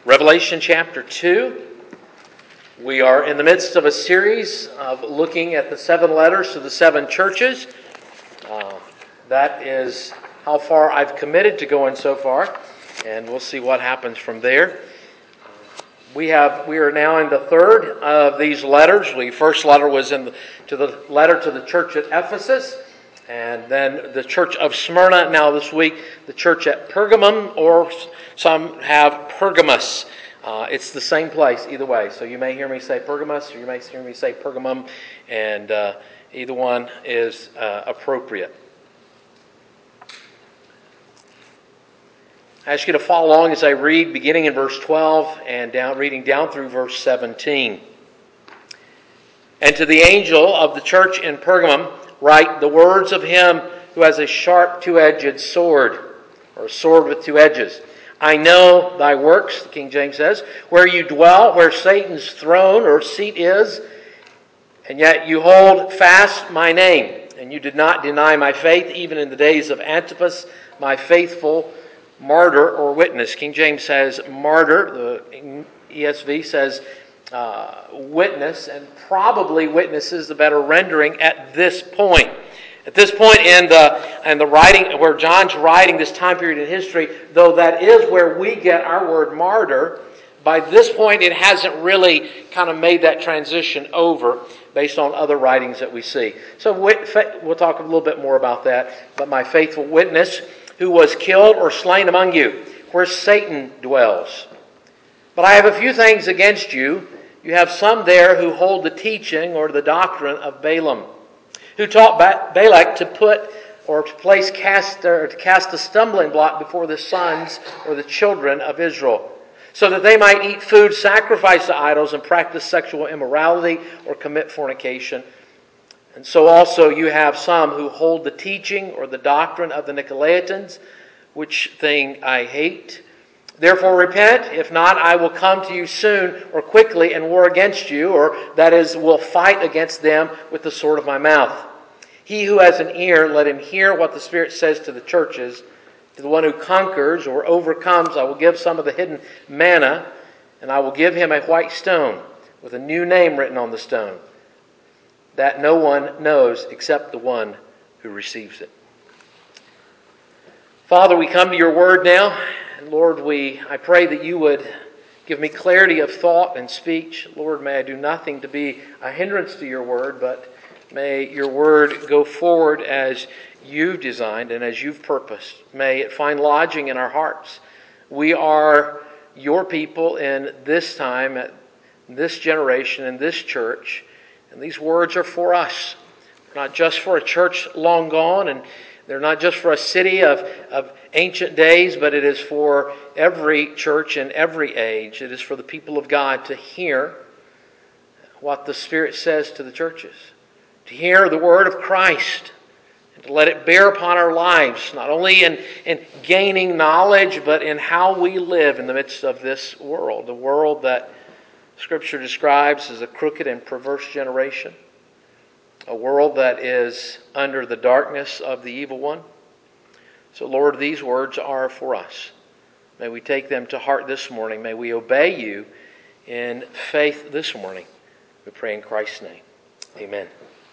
Revelation chapter 2. We are in the midst of a series of looking at the 7 letters to the 7 churches. That is how far I've committed to going so far, and we'll see what happens from there. We are now in the 3rd of these letters. The first letter was the letter to the church at Ephesus, and then the church of Smyrna. Now this week, the church at Pergamum, or some have Pergamus. It's the same place either way. So you may hear me say Pergamus, or you may hear me say Pergamum, and either one is appropriate. I ask you to follow along as I read, beginning in verse 12 and reading down through verse 17. And to the angel of the church in Pergamum write the words of him who has a sharp two-edged sword, or a sword with 2 edges. I know thy works, the King James says, where you dwell, where Satan's throne or seat is, and yet you hold fast my name, and you did not deny my faith, even in the days of Antipas, my faithful martyr or witness. King James says martyr, the ESV says witness, and probably witness is the better rendering at this point. At this point in the writing, where John's writing this time period in history, though that is where we get our word martyr, by this point it hasn't really kind of made that transition over based on other writings that we see. So we'll talk a little bit more about that. But my faithful witness, who was killed or slain among you, where Satan dwells. But I have a few things against you. You have some there who hold the teaching or the doctrine of Balaam, who taught Balak to put or to cast a stumbling block before the sons or the children of Israel, so that they might eat food sacrificed to idols and practice sexual immorality or commit fornication. And so also you have some who hold the teaching or the doctrine of the Nicolaitans, which thing I hate. Therefore repent, if not, I will come to you soon or quickly and war against you, or that is, will fight against them with the sword of my mouth. He who has an ear, let him hear what the Spirit says to the churches. To the one who conquers or overcomes, I will give some of the hidden manna, and I will give him a white stone with a new name written on the stone, that no one knows except the one who receives it. Father, we come to your word now. And Lord, I pray that you would give me clarity of thought and speech. Lord, may I do nothing to be a hindrance to your word, but may your word go forward as you've designed and as you've purposed. May it find lodging in our hearts. We are your people in this time, at this generation, in this church. And these words are for us, not just for a church long gone, and they're not just for a city of ancient days, but it is for every church in every age. It is for the people of God to hear what the Spirit says to the churches, to hear the word of Christ, and to let it bear upon our lives, not only in gaining knowledge, but in how we live in the midst of this world, the world that Scripture describes as a crooked and perverse generation, a world that is under the darkness of the evil one. So, Lord, these words are for us. May we take them to heart this morning. May we obey you in faith this morning. We pray in Christ's name. Amen.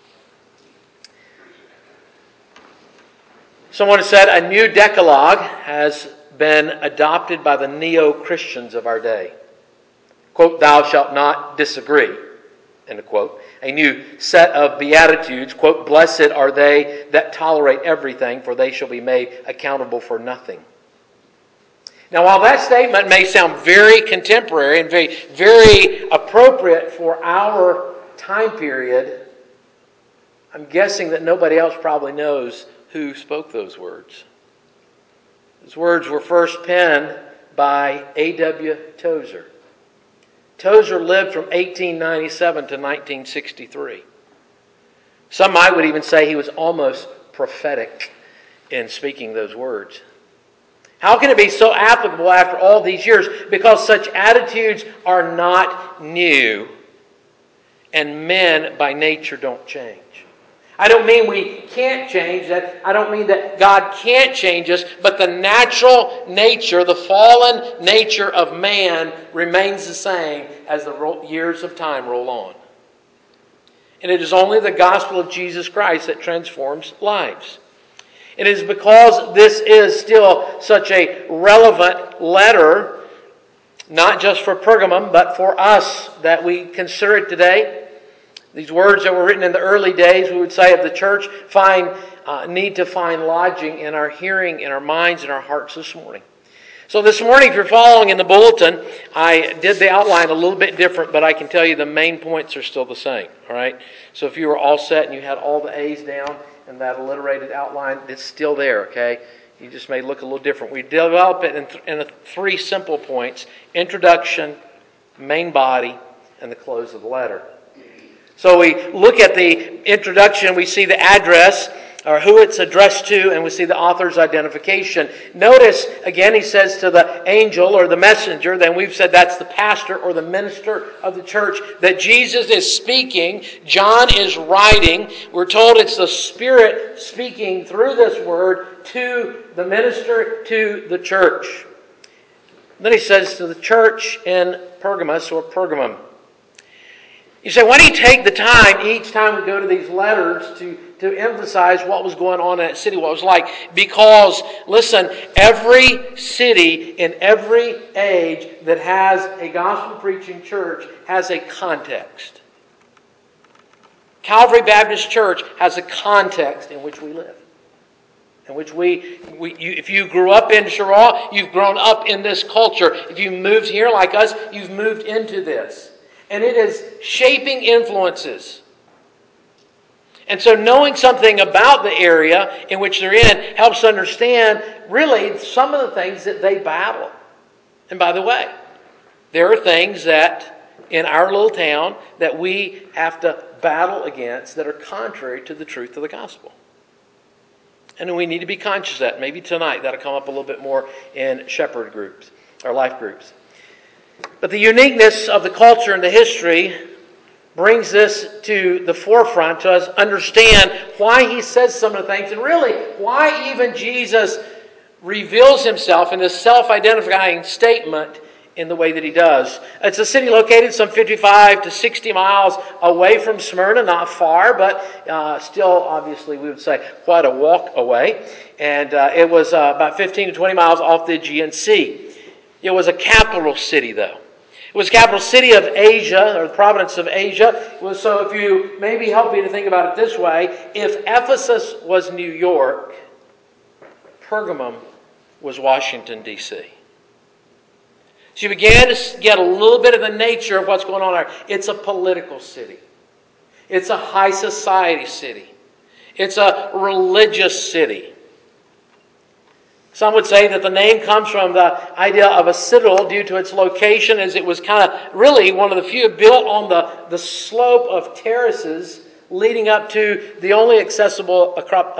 Someone has said a new Decalogue has been adopted by the neo-Christians of our day. Quote, thou shalt not disagree, end of quote. A new set of Beatitudes, quote, blessed are they that tolerate everything, for they shall be made accountable for nothing. Now, while that statement may sound very contemporary and very, very appropriate for our time period, I'm guessing that nobody else probably knows who spoke those words. Those words were first penned by A.W. Tozer. Tozer lived from 1897 to 1963. Some would even say he was almost prophetic in speaking those words. How can it be so applicable after all these years? Because such attitudes are not new, and men by nature don't change. I don't mean we can't change that. I don't mean that God can't change us, but the natural nature, the fallen nature of man remains the same as the years of time roll on. And it is only the gospel of Jesus Christ that transforms lives. It is because this is still such a relevant letter, not just for Pergamum, but for us, that we consider it today. These words that were written in the early days, we would say, of the church, need to find lodging in our hearing, in our minds, in our hearts this morning. So this morning, if you're following in the bulletin, I did the outline a little bit different, but I can tell you the main points are still the same. All right. So if you were all set and you had all the A's down and that alliterated outline, it's still there. Okay. You just may look a little different. We develop it in three simple points: introduction, main body, and the close of the letter. So we look at the introduction, we see the address, or who it's addressed to, and we see the author's identification. Notice, again, he says to the angel or the messenger, then we've said that's the pastor or the minister of the church, that Jesus is speaking, John is writing. We're told it's the Spirit speaking through this word to the minister, to the church. Then he says to the church in Pergamos or Pergamum. You say, why do you take the time each time we go to these letters to emphasize what was going on in that city, what it was like? Because, listen, every city in every age that has a gospel-preaching church has a context. Calvary Baptist Church has a context in which we live. In which if you grew up in Cheraw, you've grown up in this culture. If you moved here like us, you've moved into this. And it is shaping influences. And so knowing something about the area in which they're in helps understand really some of the things that they battle. And by the way, there are things that in our little town that we have to battle against that are contrary to the truth of the gospel. And we need to be conscious of that. Maybe tonight that'll come up a little bit more in shepherd groups or life groups. But the uniqueness of the culture and the history brings this to the forefront to us understand why he says some of the things, and really why even Jesus reveals himself in this self-identifying statement in the way that he does. It's a city located some 55 to 60 miles away from Smyrna, not far, but still, obviously, we would say quite a walk away. And it was about 15 to 20 miles off the Aegean Sea. It was a capital city, though. It was the capital city of Asia, or the province of Asia. So if you maybe help me to think about it this way, if Ephesus was New York, Pergamum was Washington, D.C. So you began to get a little bit of the nature of what's going on there. It's a political city. It's a high society city. It's a religious city. Some would say that the name comes from the idea of a citadel due to its location, as it was kind of really one of the few built on the slope of terraces leading up to the only accessible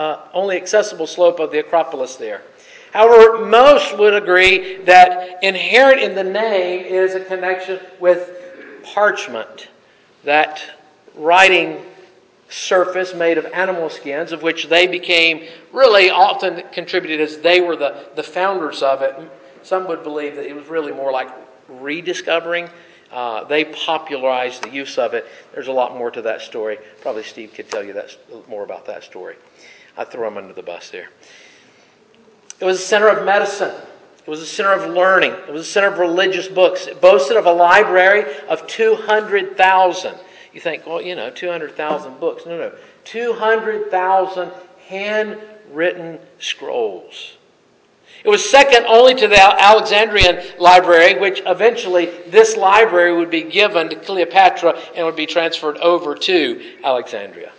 slope of the Acropolis there. However, most would agree that inherent in the name is a connection with parchment, that writing surface made of animal skins, of which they became really often contributed as they were the founders of it. Some would believe that it was really more like rediscovering. They popularized the use of it. There's a lot more to that story. Probably Steve could tell you more about that story. I throw him under the bus there. It was a center of medicine. It was a center of learning. It was a center of religious books. It boasted of a library of 200,000. You think, well, 200,000 books. No. 200,000 handwritten scrolls. It was second only to the Alexandrian library, which eventually this library would be given to Cleopatra and would be transferred over to Alexandria.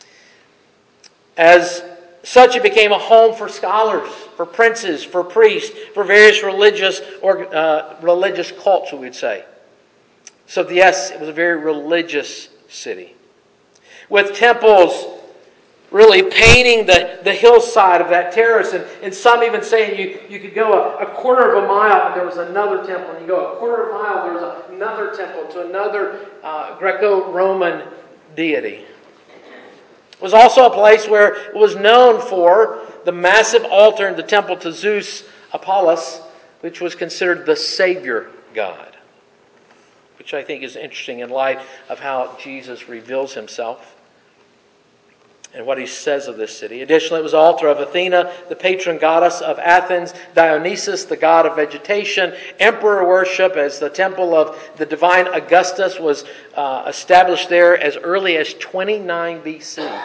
As such, it became a home for scholars, for princes, for priests, for various religious cults, we would say. So yes, it was a very religious city. With temples really painting the hillside of that terrace. And some even saying you could go a quarter of a mile and there was another temple. And you go a quarter of a mile, there was another temple to another Greco-Roman deity. It was also a place where it was known for the massive altar in the temple to Zeus Apollos, which was considered the Savior God, which I think is interesting in light of how Jesus reveals himself and what he says of this city. Additionally, it was the altar of Athena, the patron goddess of Athens, Dionysus, the god of vegetation, emperor worship, as the temple of the divine Augustus was established there as early as 29 BC.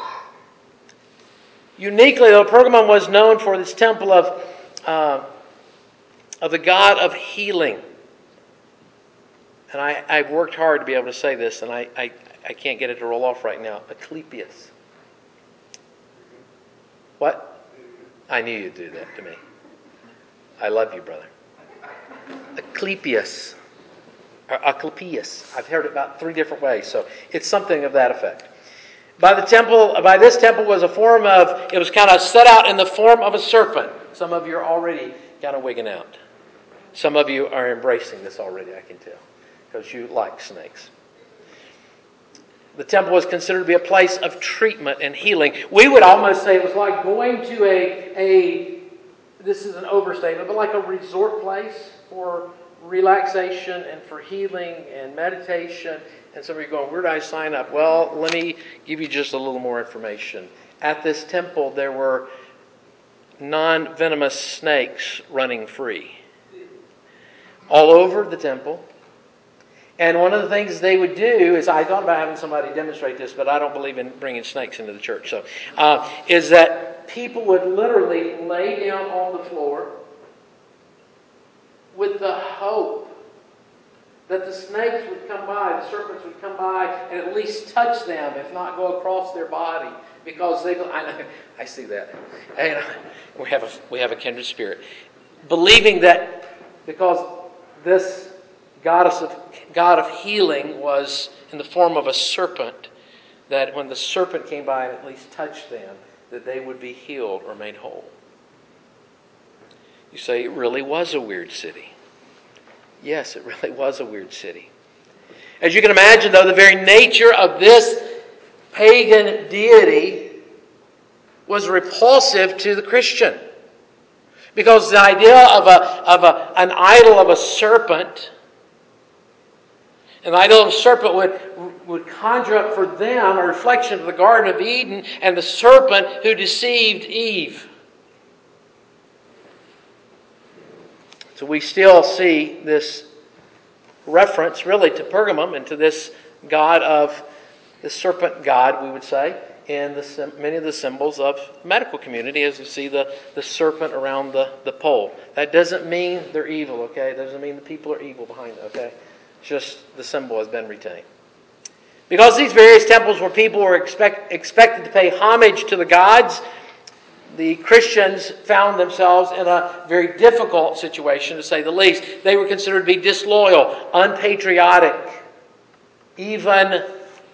Uniquely, though, Pergamum was known for this temple of the god of healing. And I've worked hard to be able to say this, and I can't get it to roll off right now. Asclepius. What? I knew you'd do that to me. I love you, brother. Asclepius. Or Asclepius. I've heard it about 3 different ways, so it's something of that effect. By this temple was a form of, it was kind of set out in the form of a serpent. Some of you are already kind of wigging out. Some of you are embracing this already, I can tell, because you like snakes. The temple was considered to be a place of treatment and healing. We would almost say it was like going to this is an overstatement, but like a resort place for relaxation and for healing and meditation. And some of you are going, where do I sign up? Well, let me give you just a little more information. At this temple, there were non-venomous snakes running free all over the temple. And one of the things they would do is, I thought about having somebody demonstrate this, but I don't believe in bringing snakes into the church. So, is that people would literally lay down on the floor with the hope that the snakes would come by, the serpents would come by, and at least touch them, if not go across their body, because I see that, and we have a kindred spirit, believing that because this God of healing was in the form of a serpent, that when the serpent came by and at least touched them, that they would be healed or made whole. You say, it really was a weird city. Yes, it really was a weird city. As you can imagine, though, the very nature of this pagan deity was repulsive to the Christian. Because the idea of an idol of a serpent, an idol of a serpent would conjure up for them a reflection of the Garden of Eden and the serpent who deceived Eve. So we still see this reference really to Pergamum and to this god of the serpent god, we would say, in many of the symbols of the medical community, as we see the serpent around the pole. That doesn't mean they're evil, okay? It doesn't mean the people are evil behind it, okay? Just the symbol has been retained. Because these various temples where people were expected to pay homage to the gods, the Christians found themselves in a very difficult situation, to say the least. They were considered to be disloyal, unpatriotic, even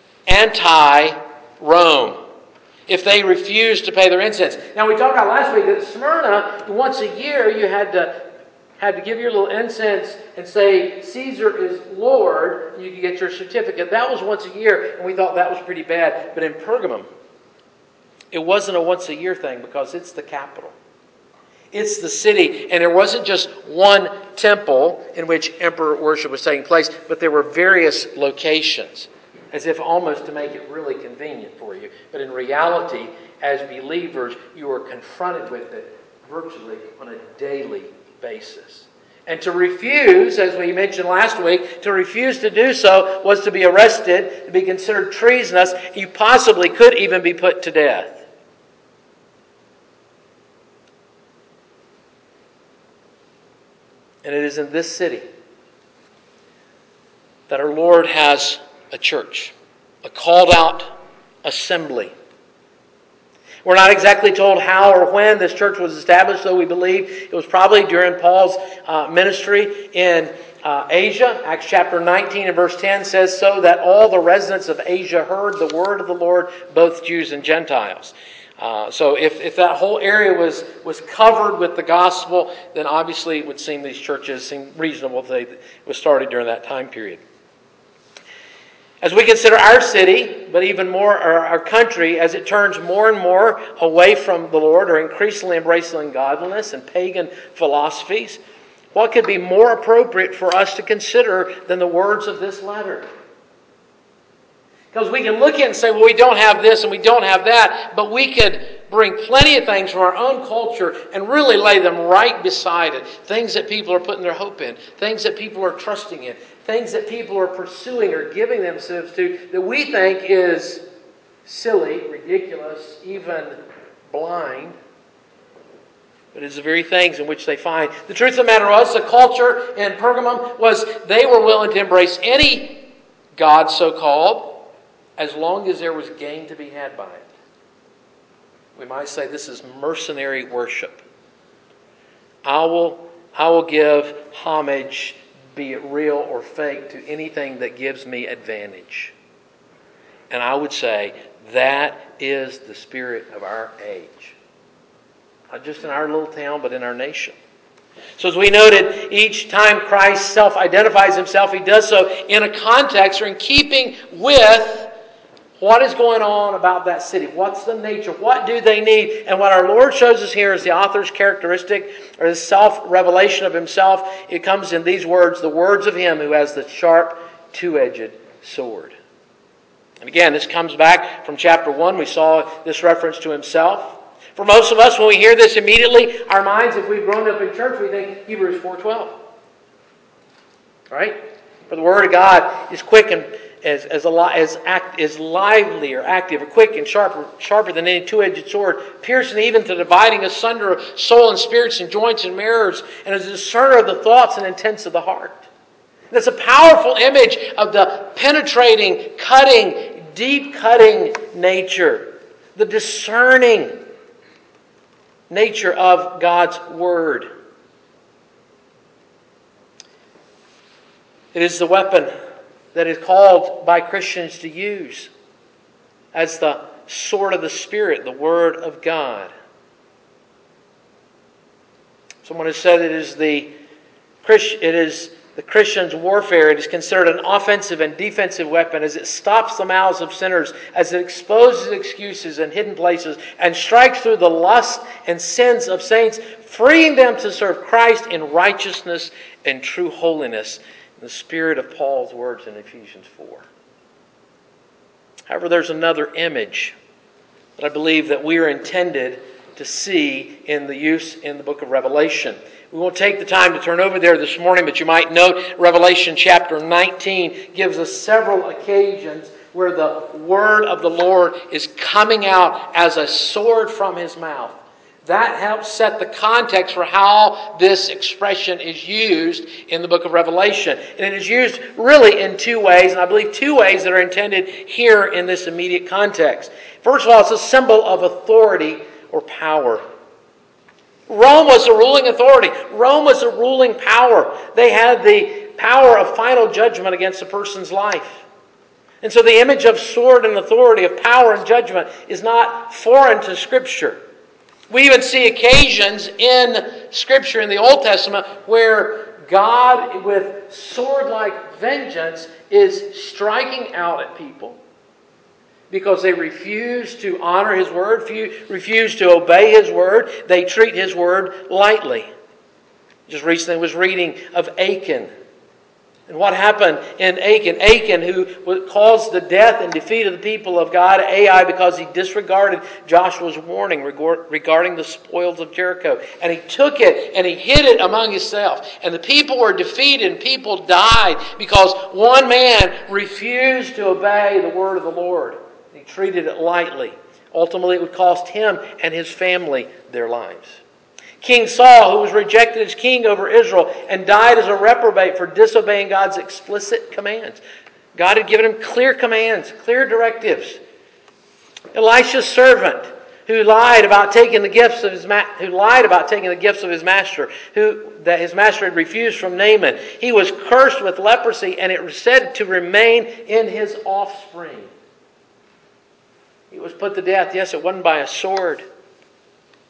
anti-Rome, if they refused to pay their incense. Now, we talked about last week that at Smyrna, once a year, you had to give your little incense and say, Caesar is Lord, and you could get your certificate. That was once a year, and we thought that was pretty bad. But in Pergamum, it wasn't a once-a-year thing because it's the capital. It's the city, and there wasn't just one temple in which emperor worship was taking place, but there were various locations, as if almost to make it really convenient for you. But in reality, as believers, you were confronted with it virtually on a daily basis. And to refuse, as we mentioned last week, to refuse to do so was to be arrested, to be considered treasonous. You possibly could even be put to death. And it is in this city that our Lord has a church, a called out assembly. We're not exactly told how or when this church was established, though we believe it was probably during Paul's ministry in Asia. Acts chapter 19 and verse 10 says, so that all the residents of Asia heard the word of the Lord, both Jews and Gentiles. So if that whole area was covered with the gospel, then obviously it would seem reasonable that it was started during that time period. As we consider our city, but even more our country, as it turns more and more away from the Lord or increasingly embracing ungodliness and pagan philosophies, what could be more appropriate for us to consider than the words of this letter? Because we can look at it and say, well, we don't have this and we don't have that, but we could bring plenty of things from our own culture and really lay them right beside it. Things that people are putting their hope in, things that people are trusting in, things that people are pursuing or giving themselves to that we think is silly, ridiculous, even blind. But it's the very things in which they find. The truth of the matter was, the culture in Pergamum was they were willing to embrace any God so-called as long as there was gain to be had by it. We might say this is mercenary worship. I will give homage, be it real or fake, to anything that gives me advantage. And I would say that is the spirit of our age. Not just in our little town, but in our nation. So as we noted, each time Christ self-identifies himself, he does so in a context or in keeping with what is going on about that city. What's the nature? What do they need? And what our Lord shows us here is the author's characteristic or his self-revelation of himself. It comes in these words, the words of him who has the sharp, two-edged sword. And again, this comes back from chapter 1. We saw this reference to himself. For most of us, when we hear this immediately, our minds, if we've grown up in church, we think Hebrews 4:12. Right? For the Word of God is quick and is lively or active or quick and sharper than any two-edged sword, piercing even to dividing asunder of soul and spirits and joints and marrows, and is a discerner of the thoughts and intents of the heart. That's a powerful image of the penetrating, cutting, deep-cutting nature, the discerning nature of God's Word. It is the weapon that is called by Christians to use as the sword of the Spirit, the Word of God. Someone has said it is the Christian's warfare. It is considered an offensive and defensive weapon as it stops the mouths of sinners, as it exposes excuses and hidden places, and strikes through the lust and sins of saints, freeing them to serve Christ in righteousness and true holiness. The spirit of Paul's words in Ephesians 4. However, there's another image that I believe that we are intended to see in the use in the book of Revelation. We won't take the time to turn over there this morning, but you might note Revelation chapter 19 gives us several occasions where the word of the Lord is coming out as a sword from his mouth. That helps set the context for how this expression is used in the book of Revelation. And it is used really in two ways, and I believe two ways that are intended here in this immediate context. First of all, it's a symbol of authority or power. Rome was the ruling authority. Rome was the ruling power. They had the power of final judgment against a person's life. And so the image of sword and authority, of power and judgment, is not foreign to Scripture. We even see occasions in Scripture in the Old Testament where God, with sword-like vengeance, is striking out at people because they refuse to honor His Word, refuse to obey His Word. They treat His Word lightly. Just recently I was reading of Achan. And what happened in Achan? Achan, who caused the death and defeat of the people of God, Ai, because he disregarded Joshua's warning regarding the spoils of Jericho. And he took it and he hid it among himself. And the people were defeated and people died because one man refused to obey the word of the Lord. He treated it lightly. Ultimately, it would cost him and his family their lives. King Saul, who was rejected as king over Israel and died as a reprobate for disobeying God's explicit commands. God had given him clear commands, clear directives. Elisha's servant, who lied about taking the gifts of his master, that his master had refused from Naaman. He was cursed with leprosy, and it was said to remain in his offspring. He was put to death. Yes, it wasn't by a sword,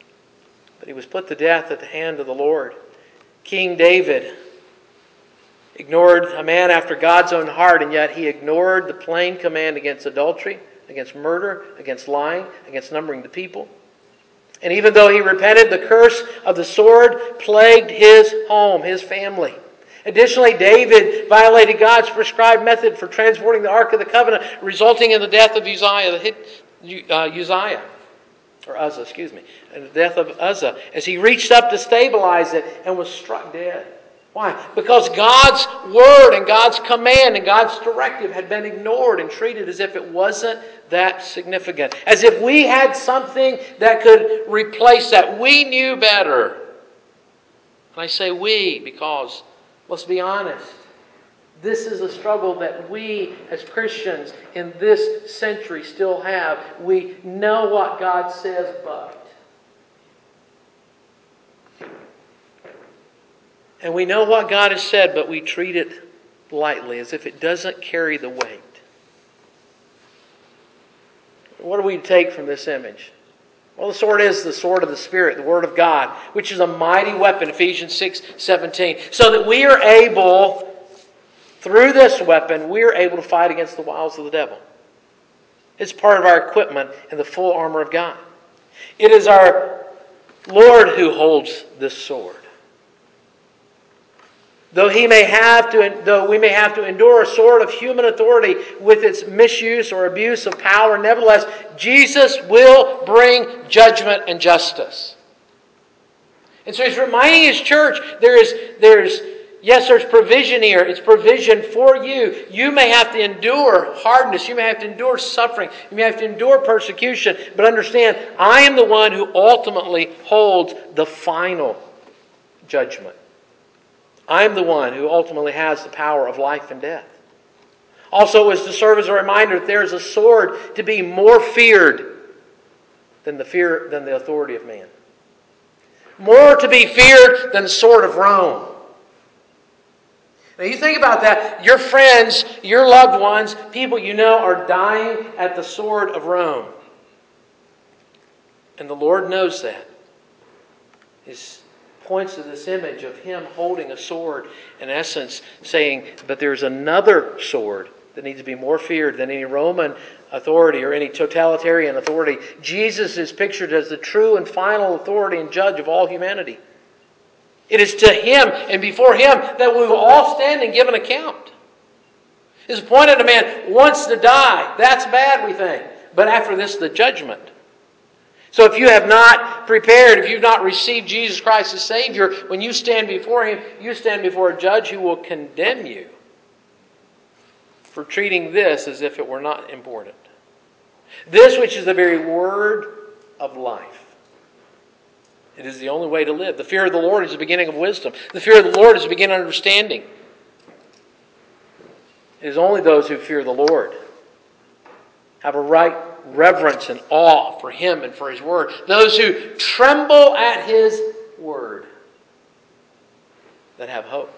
but he was put to death at the hand of the Lord. King David, ignored a man after God's own heart, and yet he ignored the plain command against adultery, against murder, against lying, against numbering the people. And even though he repented, the curse of the sword plagued his home, his family. Additionally, David violated God's prescribed method for transporting the Ark of the Covenant, resulting in the death of Uzzah, and the death of Uzzah, as he reached up to stabilize it and was struck dead. Why? Because God's word and God's command and God's directive had been ignored and treated as if it wasn't that significant. As if we had something that could replace that. We knew better. And I say we because, let's be honest, this is a struggle that we as Christians in this century still have. We know what God says, but. And we know what God has said, but we treat it lightly, as if it doesn't carry the weight. What do we take from this image? Well, the sword is the sword of the Spirit, the Word of God, which is a mighty weapon, Ephesians 6:17. So that we are able, through this weapon, we are able to fight against the wiles of the devil. It's part of our equipment in the full armor of God. It is our Lord who holds this sword. Though we may have to endure a sword of human authority with its misuse or abuse of power, nevertheless, Jesus will bring judgment and justice. And so he's reminding his church, there's provision here. It's provision for you. You may have to endure hardness. You may have to endure suffering. You may have to endure persecution. But understand, I am the one who ultimately holds the final judgment. I'm the one who ultimately has the power of life and death. Also, it was to serve as a reminder that there is a sword to be more feared than the authority of man. More to be feared than the sword of Rome. Now you think about that. Your friends, your loved ones, people you know are dying at the sword of Rome. And the Lord knows that. His points to this image of him holding a sword, in essence saying, but there's another sword that needs to be more feared than any Roman authority or any totalitarian authority. Jesus is pictured as the true and final authority and judge of all humanity. It is to him and before him that we will all stand and give an account. It's appointed a man once to die. That's bad, we think. But after this, the judgment. So if you have not prepared, if you've not received Jesus Christ as Savior, when you stand before him, you stand before a judge who will condemn you for treating this as if it were not important. This, which is the very word of life. It is the only way to live. The fear of the Lord is the beginning of wisdom. The fear of the Lord is the beginning of understanding. It is only those who fear the Lord have a right reverence and awe for him and for his word. Those who tremble at his word that have hope.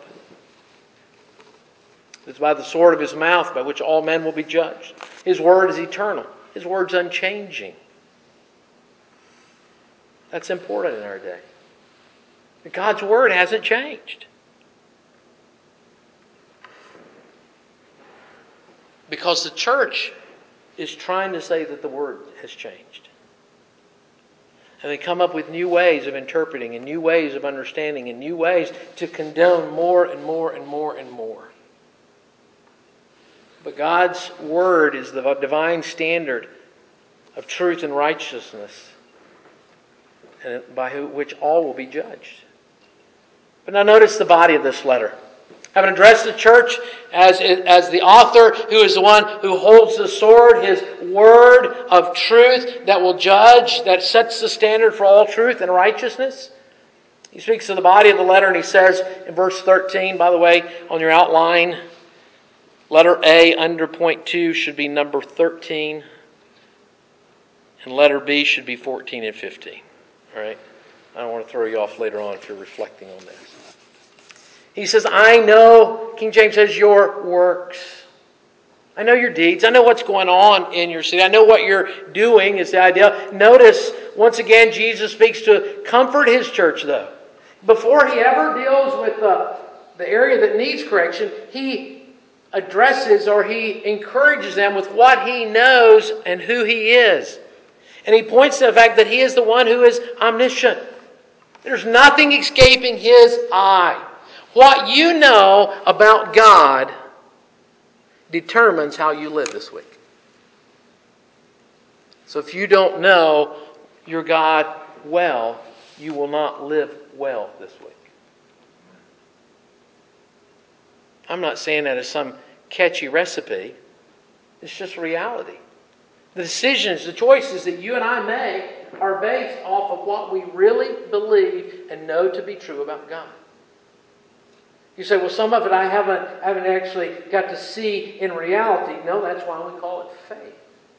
It's by the sword of his mouth by which all men will be judged. His word is eternal. His word's unchanging. That's important in our day. God's word hasn't changed. Because the church is trying to say that the word has changed. And they come up with new ways of interpreting and new ways of understanding and new ways to condone more and more and more and more. But God's word is the divine standard of truth and righteousness, and by which all will be judged. But now notice the body of this letter. Having addressed the church as the author, who is the one who holds the sword, his word of truth that will judge, that sets the standard for all truth and righteousness. He speaks to the body of the letter and he says in verse 13, by the way, on your outline, letter A under point 2 should be number 13. And letter B should be 14 and 15. All right? I don't want to throw you off later on if you're reflecting on this. He says, I know, King James says, your works. I know your deeds. I know what's going on in your city. I know what you're doing is the idea. Notice, once again, Jesus speaks to comfort his church, though. Before he ever deals with the area that needs correction, he addresses or he encourages them with what he knows and who he is. And he points to the fact that he is the one who is omniscient. There's nothing escaping his eye. What you know about God determines how you live this week. So if you don't know your God well, you will not live well this week. I'm not saying that as some catchy recipe. It's just reality. The decisions, the choices that you and I make are based off of what we really believe and know to be true about God. You say, well, some of it I haven't actually got to see in reality. No, that's why we call it faith.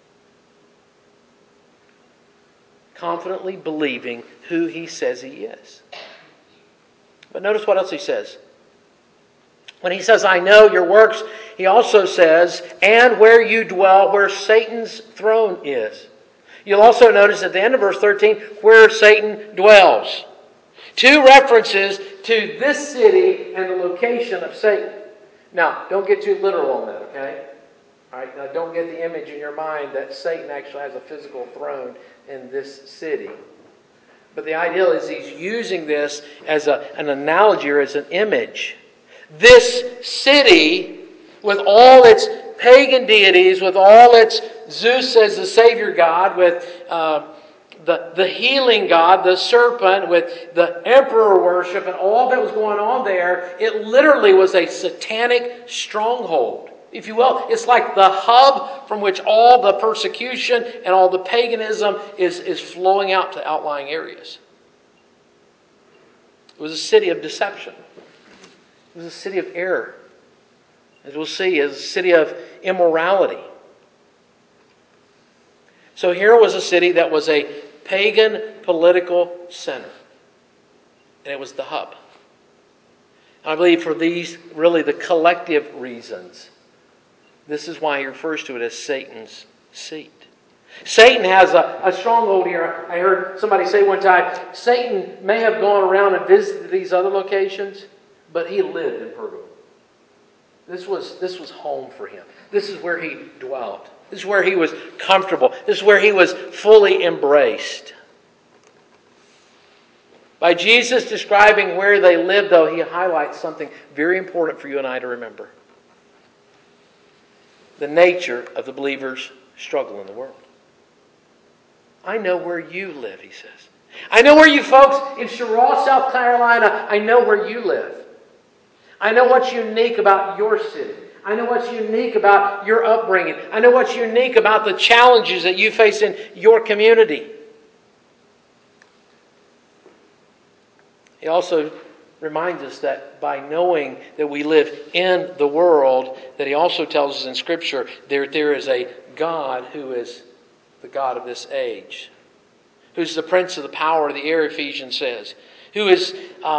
Confidently believing who he says he is. But notice what else he says. When he says, I know your works, he also says, and where you dwell, where Satan's throne is. You'll also notice at the end of verse 13, where Satan dwells. Two references to this city and the location of Satan. Now, don't get too literal on that, okay? All right, now don't get the image in your mind that Satan actually has a physical throne in this city. But the idea is he's using this as an analogy or as an image. This city, with all its pagan deities, with all its Zeus as the Savior God, with the healing God, the serpent, with the emperor worship and all that was going on there, it literally was a satanic stronghold, if you will. It's like the hub from which all the persecution and all the paganism is flowing out to outlying areas. It was a city of deception. It was a city of error. As we'll see, it was a city of immorality. So here was a city that was a pagan political center. And it was the hub. I believe for these, really the collective reasons, this is why he refers to it as Satan's seat. Satan has a stronghold here. I heard somebody say one time, Satan may have gone around and visited these other locations, but he lived in Pergamum. This was home for him. This is where he dwelt. This is where he was comfortable. This is where he was fully embraced. By Jesus describing where they lived, though, he highlights something very important for you and I to remember. The nature of the believer's struggle in the world. I know where you live, he says. I know where you folks in Cheraw, South Carolina, I know where you live. I know what's unique about your city. I know what's unique about your upbringing. I know what's unique about the challenges that you face in your community. He also reminds us that by knowing that we live in the world, that he also tells us in Scripture there is a God who is the God of this age, who's the prince of the power of the air, Ephesians says, who is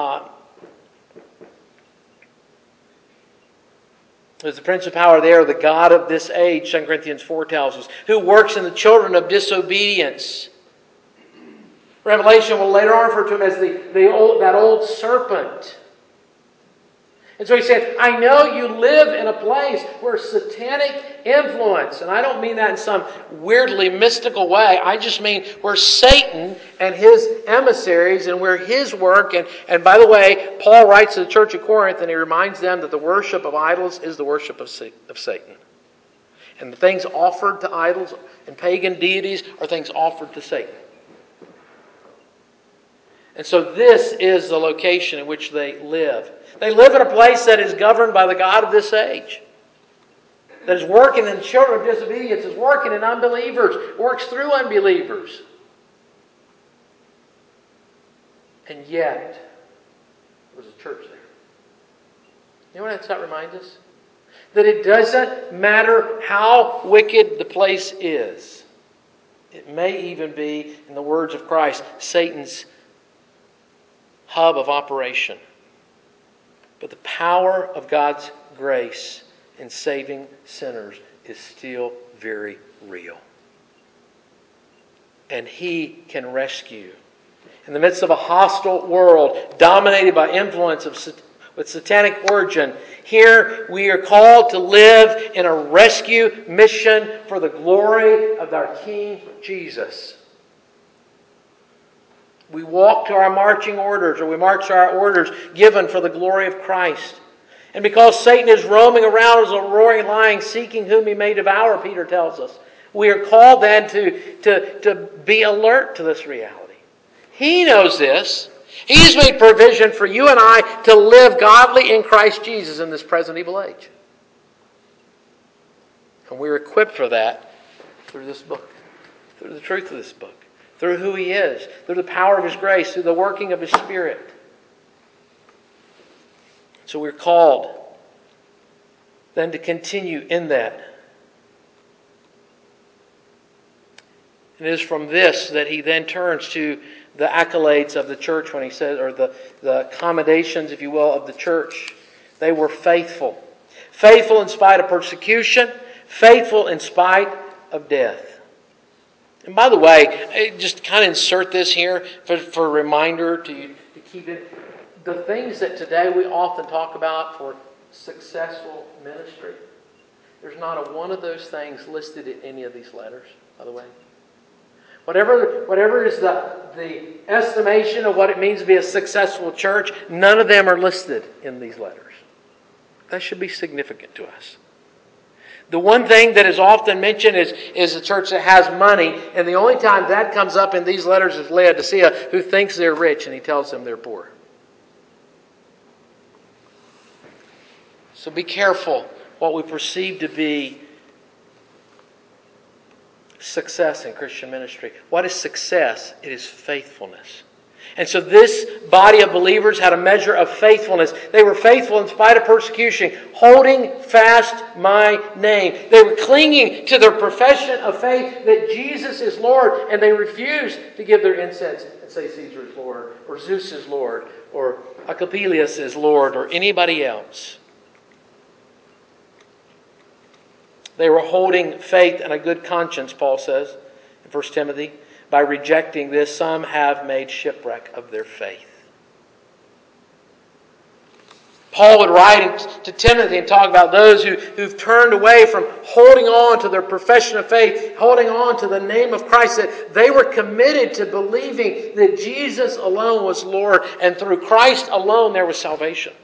the prince of power there, the God of this age, 2 Corinthians 4 tells us, who works in the children of disobedience. Revelation will later on refer to him as that old serpent. And so he said, I know you live in a place where satanic influence, and I don't mean that in some weirdly mystical way, I just mean where Satan and his emissaries and where his work, and by the way, Paul writes to the church of Corinth and he reminds them that the worship of idols is the worship of Satan. And the things offered to idols and pagan deities are things offered to Satan. And so this is the location in which they live. They live in a place that is governed by the God of this age. That is working in children of disobedience, is working in unbelievers, works through unbelievers. And yet, there's a church there. You know what that reminds us? That it doesn't matter how wicked the place is. It may even be, in the words of Christ, Satan's hub of operation. But the power of God's grace in saving sinners is still very real. And he can rescue. In the midst of a hostile world dominated by influence of with satanic origin. Here we are called to live in a rescue mission for the glory of our King Jesus. We walk to our marching orders, or we march to our orders given for the glory of Christ. And because Satan is roaming around as a roaring lion, seeking whom he may devour, Peter tells us, we are called then to be alert to this reality. He knows this. He's made provision for you and I to live godly in Christ Jesus in this present evil age. And we're equipped for that through this book, through the truth of this book, through who He is, through the power of His grace, through the working of His Spirit. So we're called then to continue in that. And it is from this that he then turns to the accolades of the church when he says, or the accommodations, if you will, of the church. They were faithful. Faithful in spite of persecution. Faithful in spite of death. And by the way, just kind of insert this here for a reminder to keep it. The things that today we often talk about for successful ministry, there's not a one of those things listed in any of these letters, by the way. Whatever is the estimation of what it means to be a successful church, none of them are listed in these letters. That should be significant to us. The one thing that is often mentioned is a church that has money, and the only time that comes up in these letters is Laodicea, who thinks they're rich, and he tells them they're poor. So be careful what we perceive to be success in Christian ministry. What is success? It is faithfulness. And so this body of believers had a measure of faithfulness. They were faithful in spite of persecution, holding fast my name. They were clinging to their profession of faith that Jesus is Lord, and they refused to give their incense and say Caesar is Lord, or Zeus is Lord, or Asclepius is Lord, or anybody else. They were holding faith and a good conscience, Paul says in 1 Timothy. By rejecting this, some have made shipwreck of their faith. Paul would write to Timothy and talk about those who've turned away from holding on to their profession of faith, holding on to the name of Christ, that they were committed to believing that Jesus alone was Lord, and through Christ alone there was salvation.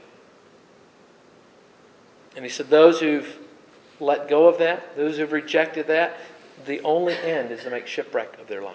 And he said those who've let go of that, those who've rejected that, the only end is to make shipwreck of their lives.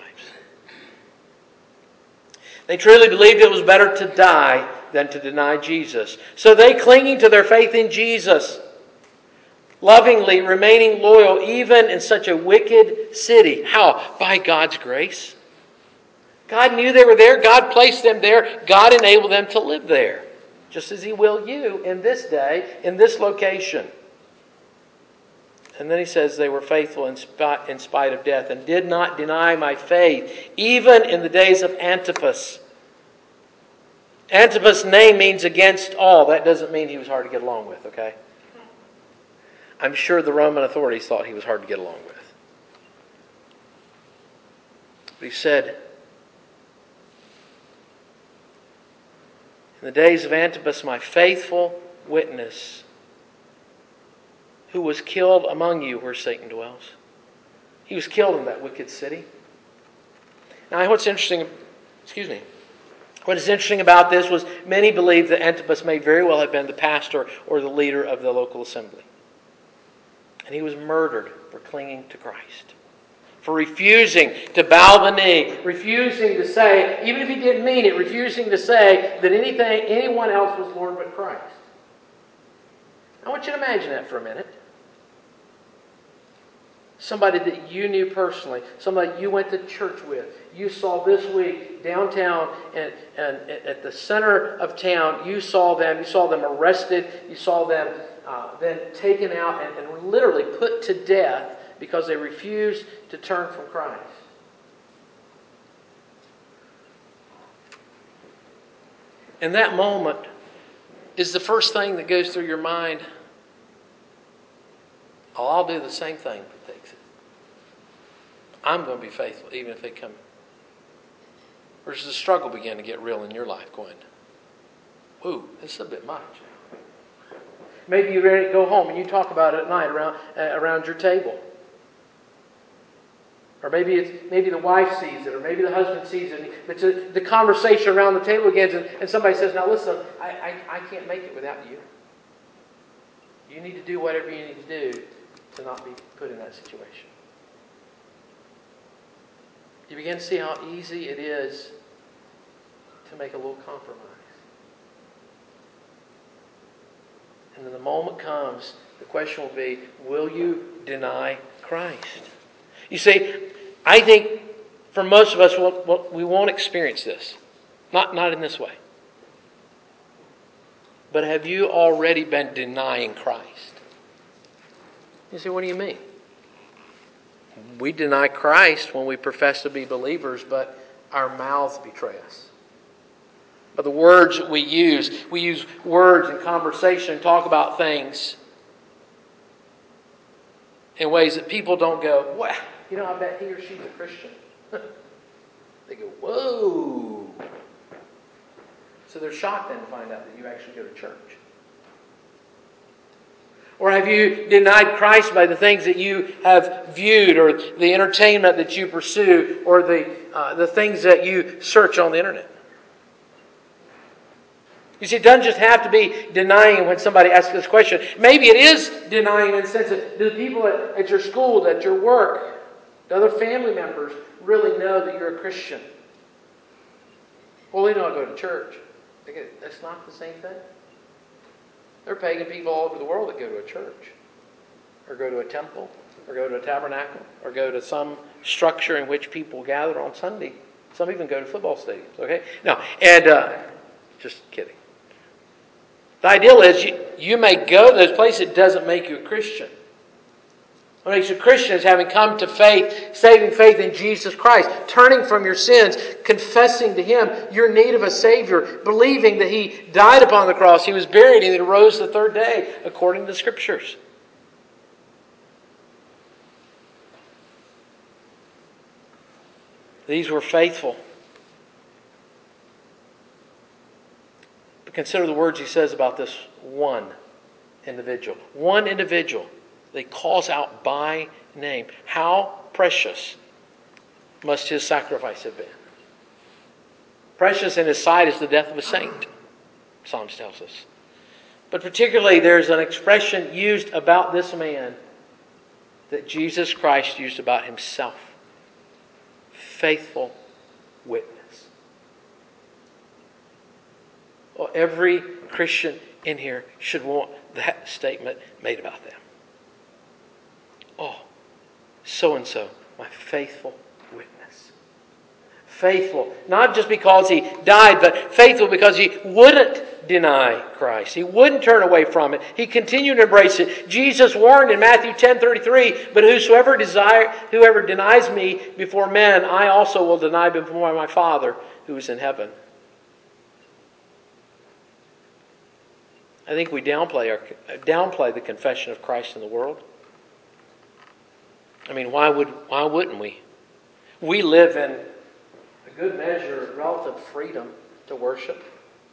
They truly believed it was better to die than to deny Jesus. So they, clinging to their faith in Jesus, lovingly remaining loyal even in such a wicked city. How? By God's grace. God knew they were there. God placed them there. God enabled them to live there. Just as He will you in this day, in this location. And then he says they were faithful in spite of death and did not deny my faith, even in the days of Antipas. Antipas' name means against all. That doesn't mean he was hard to get along with, okay? I'm sure the Roman authorities thought he was hard to get along with. But he said, in the days of Antipas, my faithful witness, who was killed among you where Satan dwells. He was killed in that wicked city. Now, what is interesting about this was many believe that Antipas may very well have been the pastor or the leader of the local assembly. And he was murdered for clinging to Christ. For refusing to bow the knee, refusing to say, even if he didn't mean it, refusing to say that anyone else was Lord but Christ. I want you to imagine that for a minute. Somebody that you knew personally, somebody you went to church with, you saw this week downtown and at the center of town, you saw them arrested, you saw them then taken out and literally put to death because they refused to turn from Christ. And that moment is the first thing that goes through your mind. Oh, I'll do the same thing if it takes it. I'm going to be faithful even if they come. Or does the struggle begin to get real in your life going, ooh, this is a bit much. Maybe you're ready to go home and you talk about it at night around your table. Or maybe the wife sees it, or maybe the husband sees it. It's the conversation around the table begins, and somebody says, "Now listen, I can't make it without you. You need to do whatever you need to do to not be put in that situation." You begin to see how easy it is to make a little compromise. And then the moment comes, the question will be, will you deny Christ? You see, I think for most of us, we won't experience this. Not in this way. But have you already been denying Christ? You say, what do you mean? We deny Christ when we profess to be believers, but our mouths betray us. But the words that we use words in conversation, talk about things in ways that people don't go, "Wow, I bet he or she's a Christian." They go, "Whoa." So they're shocked then to find out that you actually go to church. Or have you denied Christ by the things that you have viewed, or the entertainment that you pursue, or the things that you search on the internet? You see, it doesn't just have to be denying when somebody asks this question. Maybe it is denying in the sense that do the people at your school, at your work, the other family members really know that you're a Christian? Well, they know I go to church. That's not the same thing. There are pagan people all over the world that go to a church, or go to a temple, or go to a tabernacle, or go to some structure in which people gather on Sunday. Some even go to football stadiums. Okay? No, and just kidding. The ideal is you may go to those places. It doesn't make you a Christian. What makes you a Christian is having come to faith, saving faith in Jesus Christ, turning from your sins, confessing to Him your need of a Savior, believing that He died upon the cross, He was buried, and He arose the third day, according to the Scriptures. These were faithful. But consider the words He says about this one individual. One individual. They calls out by name. How precious must His sacrifice have been? Precious in His sight is the death of a saint, Psalms tells us. But particularly there's an expression used about this man that Jesus Christ used about Himself. Faithful witness. Well, every Christian in here should want that statement made about them. Oh, so-and-so, my faithful witness. Faithful, not just because he died, but faithful because he wouldn't deny Christ. He wouldn't turn away from it. He continued to embrace it. Jesus warned in Matthew 10:33, "But whoever denies me before men, I also will deny before my Father who is in heaven." I think we downplay the confession of Christ in the world. I mean, why wouldn't we? We live in a good measure of relative freedom to worship.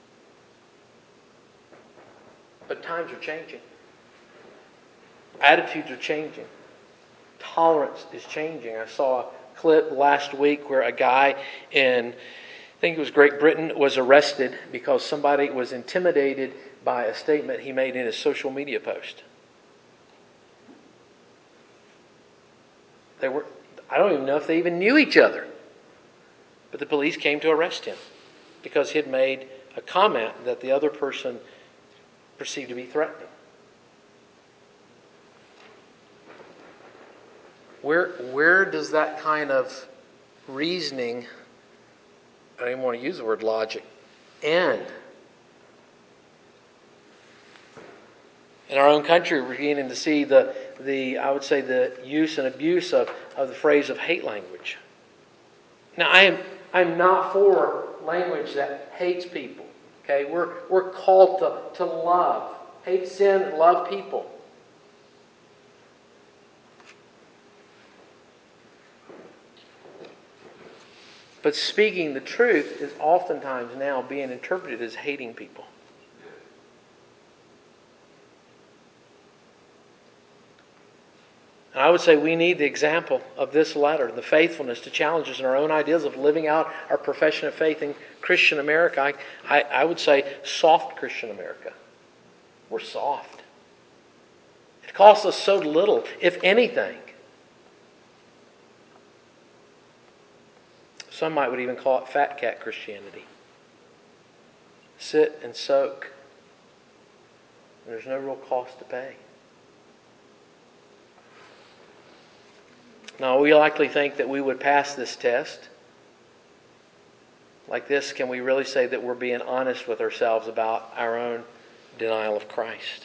But times are changing. Attitudes are changing. Tolerance is changing. I saw a clip last week where a guy in, I think it was Great Britain, was arrested because somebody was intimidated by a statement he made in his social media post. I don't even know if they even knew each other. But the police came to arrest him because he had made a comment that the other person perceived to be threatening. Where does that kind of reasoning, I don't even want to use the word logic, end? In our own country, we're beginning to see the use and abuse of the phrase of hate language. Now, I'm not for language that hates people. Okay, we're called to love, hate sin, and love people. But speaking the truth is oftentimes now being interpreted as hating people. And I would say we need the example of this letter, the faithfulness to challenge us in our own ideas of living out our profession of faith in Christian America. I would say soft Christian America. We're soft. It costs us so little, if anything. Some would even call it fat cat Christianity. Sit and soak. There's no real cost to pay. Now, we likely think that we would pass this test. Like this, can we really say that we're being honest with ourselves about our own denial of Christ?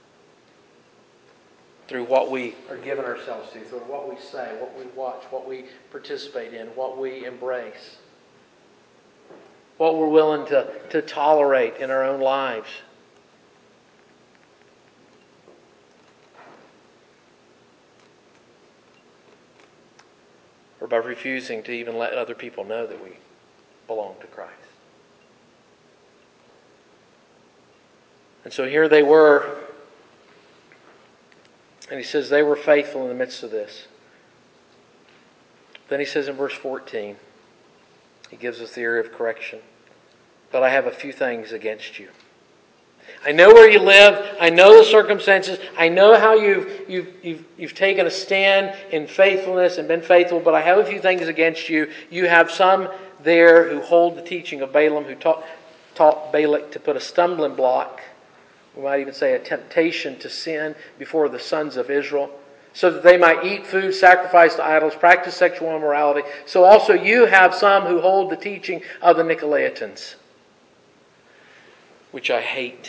Through what we are giving ourselves to, through what we say, what we watch, what we participate in, what we embrace, what we're willing to tolerate in our own lives. Or by refusing to even let other people know that we belong to Christ. And so here they were. And he says they were faithful in the midst of this. Then he says in verse 14, he gives us the area of correction. But I have a few things against you. I know where you live. I know the circumstances. I know how you've taken a stand in faithfulness and been faithful. But I have a few things against you. You have some there who hold the teaching of Balaam, who taught Balak to put a stumbling block, we might even say a temptation to sin before the sons of Israel, so that they might eat food sacrificed to idols, practice sexual immorality. So also you have some who hold the teaching of the Nicolaitans, which I hate.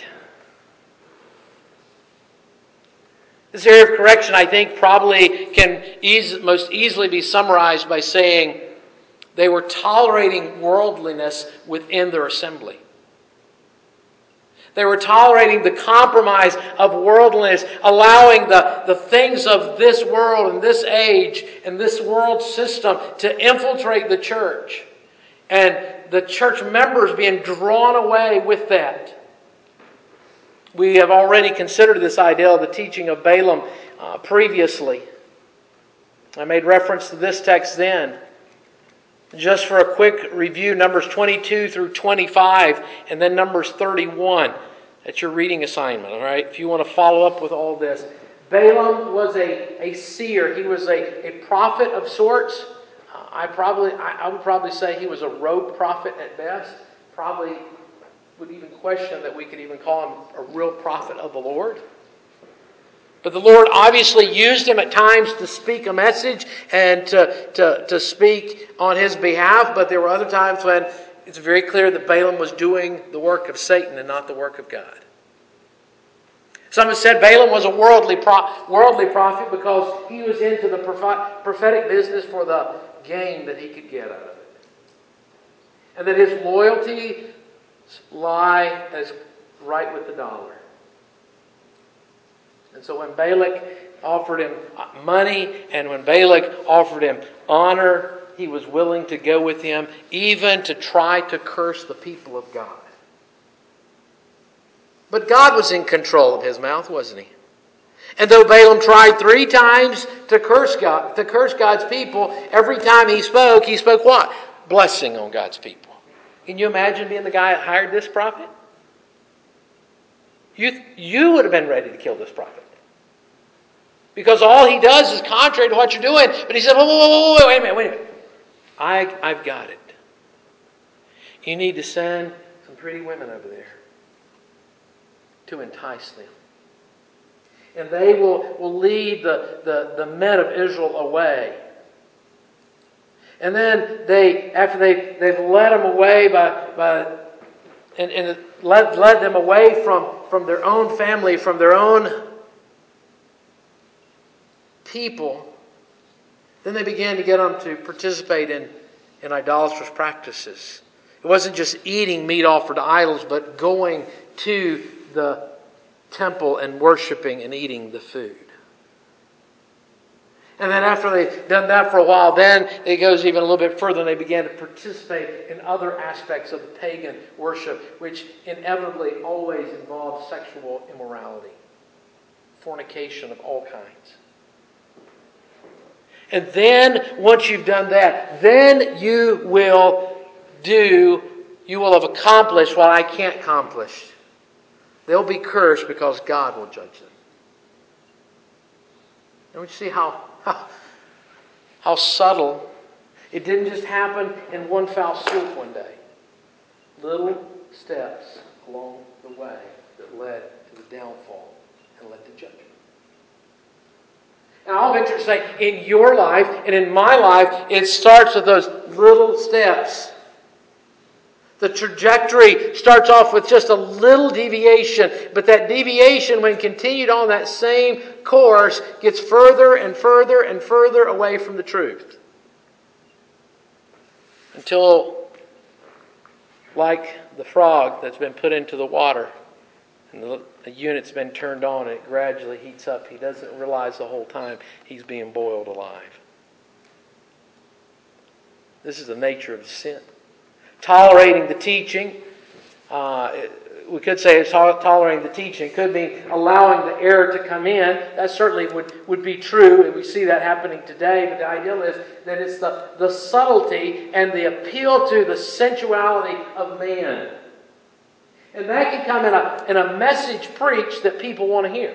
This area of correction, I think, probably can most easily be summarized by saying they were tolerating worldliness within their assembly. They were tolerating the compromise of worldliness, allowing the things of this world and this age and this world system to infiltrate the church. And the church members being drawn away with that. We have already considered this idea of the teaching of Balaam previously. I made reference to this text then. Just for a quick review, Numbers 22 through 25, and then Numbers 31. That's your reading assignment, all right? If you want to follow up with all this. Balaam was a seer. He was a prophet of sorts. I would probably say he was a rogue prophet at best. Probably would even question that we could even call him a real prophet of the Lord. But the Lord obviously used him at times to speak a message and to speak on his behalf. But there were other times when it's very clear that Balaam was doing the work of Satan and not the work of God. Some have said Balaam was a worldly prophet because he was into the prophetic business for the gain that he could get out of it. And that his loyalty lie as right with the dollar. And so when Balak offered him money and when Balak offered him honor, he was willing to go with him, even to try to curse the people of God. But God was in control of his mouth, wasn't he? And though Balaam tried 3 times to curse God's people, every time he spoke what? Blessing on God's people. Can you imagine being the guy that hired this prophet? You would have been ready to kill this prophet. Because all he does is contrary to what you're doing. But he said, whoa, wait a minute. I've got it. You need to send some pretty women over there to entice them. And they will lead the men of Israel away. And then after they've led them away and led them away from their own family, from their own people, then they began to get them to participate in idolatrous practices. It wasn't just eating meat offered to idols, but going to the temple and worshiping and eating the food. And then after they've done that for a while, then it goes even a little bit further and they began to participate in other aspects of the pagan worship, which inevitably always involves sexual immorality, fornication of all kinds. And then, once you've done that, then you will have accomplished what I can't accomplish. They'll be cursed because God will judge them. Don't you see how subtle? It didn't just happen in one foul swoop one day. Little steps along the way that led to the downfall and led to judgment. And I'll venture to say, in your life and in my life, it starts with those little steps. The trajectory starts off with just a little deviation, but that deviation, when continued on that same course, gets further and further and further away from the truth. Until, like the frog that's been put into the water, and the unit's been turned on and it gradually heats up, he doesn't realize the whole time he's being boiled alive. This is the nature of sin. Tolerating the teaching, we could say it's tolerating the teaching. It could be allowing the error to come in. That certainly would be true, and we see that happening today. But the ideal is that it's the subtlety and the appeal to the sensuality of man. And that can come in a message preached that people want to hear.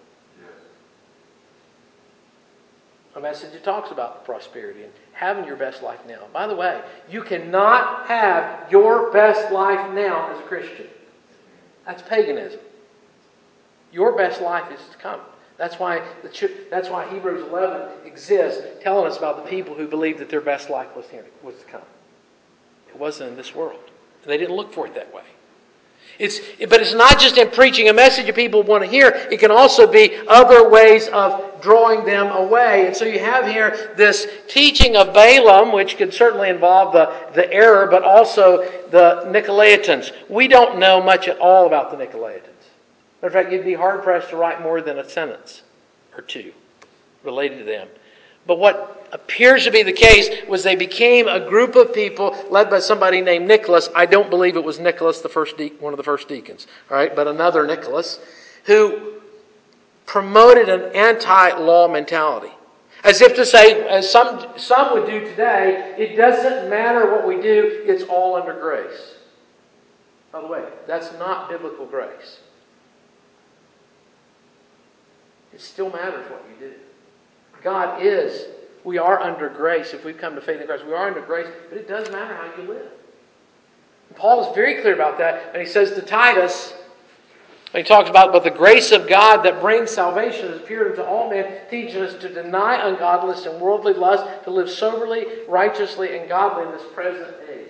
A message that talks about prosperity and having your best life now. By the way, you cannot have your best life now as a Christian. That's paganism. Your best life is to come. That's why Hebrews 11 exists, telling us about the people who believed that their best life was to come. It wasn't in this world. They didn't look for it that way. But it's not just in preaching a message that people want to hear. It can also be other ways of drawing them away. And so you have here this teaching of Balaam, which could certainly involve the error, but also the Nicolaitans. We don't know much at all about the Nicolaitans. Matter of fact, you'd be hard-pressed to write more than a sentence or two related to them. But what appears to be the case was they became a group of people led by somebody named Nicholas. I don't believe it was Nicholas, one of the first deacons, all right, but another Nicholas, who promoted an anti-law mentality. As if to say, as some would do today, it doesn't matter what we do, it's all under grace. By the way, that's not biblical grace. It still matters what you do. We are under grace if we've come to faith in Christ. We are under grace, but it does matter how you live. And Paul is very clear about that. And he says to Titus, when he talks about the grace of God that brings salvation has appeared unto all men, teaching us to deny ungodliness and worldly lust, to live soberly, righteously, and godly in this present age.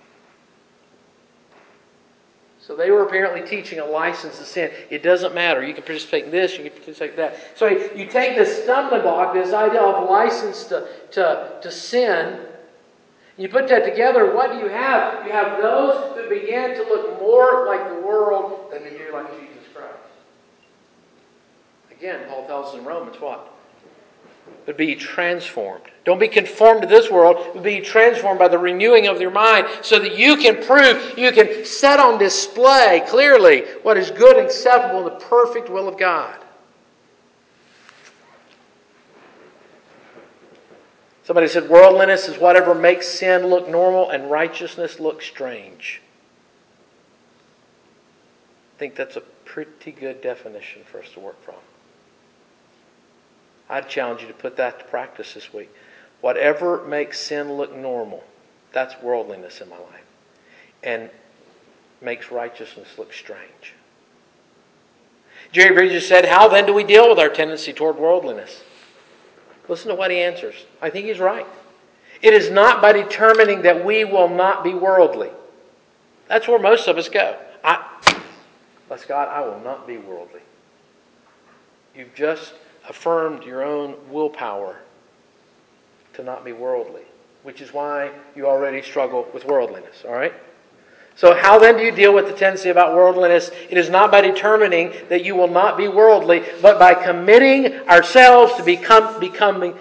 So they were apparently teaching a license to sin. It doesn't matter. You can participate in this, you can participate in that. So you take this stumbling block, this idea of license to sin, you put that together, what do you have? You have those who began to look more like the world than they do like Jesus Christ. Again, Paul tells us in Romans what? But be transformed. Don't be conformed to this world, but be transformed by the renewing of your mind so that you can prove, you can set on display clearly what is good and acceptable in the perfect will of God. Somebody said worldliness is whatever makes sin look normal and righteousness look strange. I think that's a pretty good definition for us to work from. I'd challenge you to put that to practice this week. Whatever makes sin look normal, that's worldliness in my life. And makes righteousness look strange. Jerry Bridges said, how then do we deal with our tendency toward worldliness? Listen to what he answers. I think he's right. It is not by determining that we will not be worldly. That's where most of us go. Bless God, I will not be worldly. You've just affirmed your own willpower to not be worldly, which is why you already struggle with worldliness, all right? So how then do you deal with the tendency about worldliness? It is not by determining that you will not be worldly, but by committing ourselves to becoming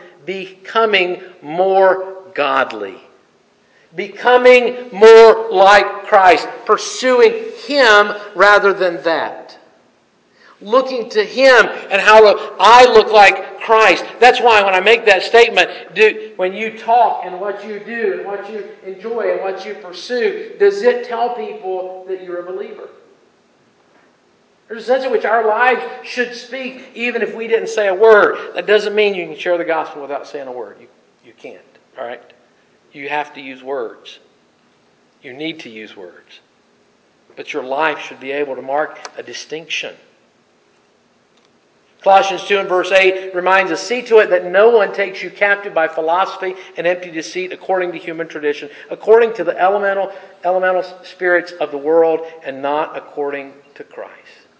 more godly. Becoming more like Christ. Pursuing Him rather than that. Looking to Him and how I look like Christ. That's why when I make that statement, when you talk and what you do and what you enjoy and what you pursue, does it tell people that you're a believer? There's a sense in which our lives should speak even if we didn't say a word. That doesn't mean you can share the gospel without saying a word. You can't. All right? You have to use words. You need to use words. But your life should be able to mark a distinction. Colossians 2 and verse 8 reminds us, see to it that no one takes you captive by philosophy and empty deceit according to human tradition, according to the elemental spirits of the world, and not according to Christ.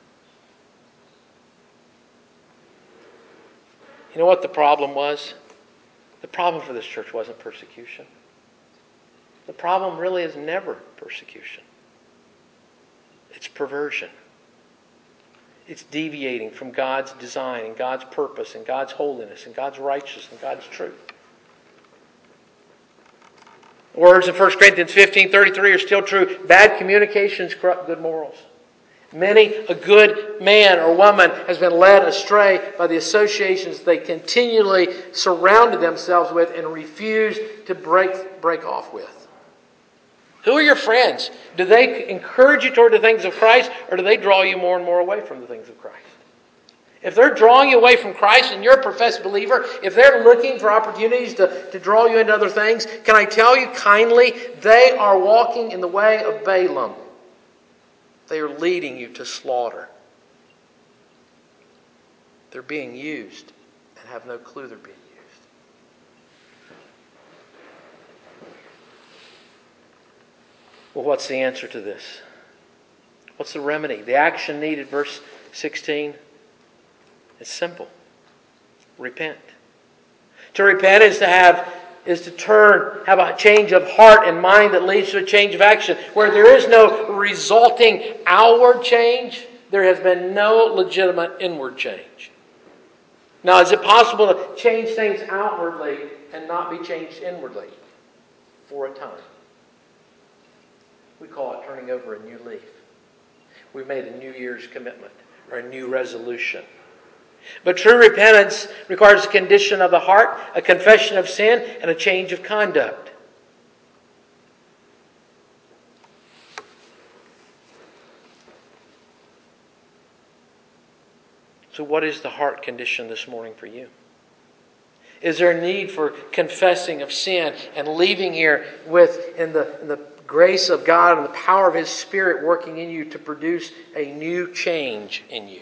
You know what the problem was? The problem for this church wasn't persecution. The problem really is never persecution. It's perversion. It's deviating from God's design and God's purpose and God's holiness and God's righteousness and God's truth. Words in 1 Corinthians 15:33 are still true. Bad communications corrupt good morals. Many a good man or woman has been led astray by the associations they continually surrounded themselves with and refuse to break off with. Who are your friends? Do they encourage you toward the things of Christ, or do they draw you more and more away from the things of Christ? If they're drawing you away from Christ and you're a professed believer, if they're looking for opportunities to draw you into other things, can I tell you kindly, they are walking in the way of Balaam. They are leading you to slaughter. They're being used and have no clue they're being used. Well, what's the answer to this? What's the remedy? The action needed, verse 16. It's simple. Repent. To repent is to have a change of heart and mind that leads to a change of action. Where there is no resulting outward change, there has been no legitimate inward change. Now, is it possible to change things outwardly and not be changed inwardly? For a time. We call it turning over a new leaf. We've made a New Year's commitment or a new resolution. But true repentance requires a condition of the heart, a confession of sin, and a change of conduct. So what is the heart condition this morning for you? Is there a need for confessing of sin and leaving here in the grace of God and the power of His Spirit working in you to produce a new change in you?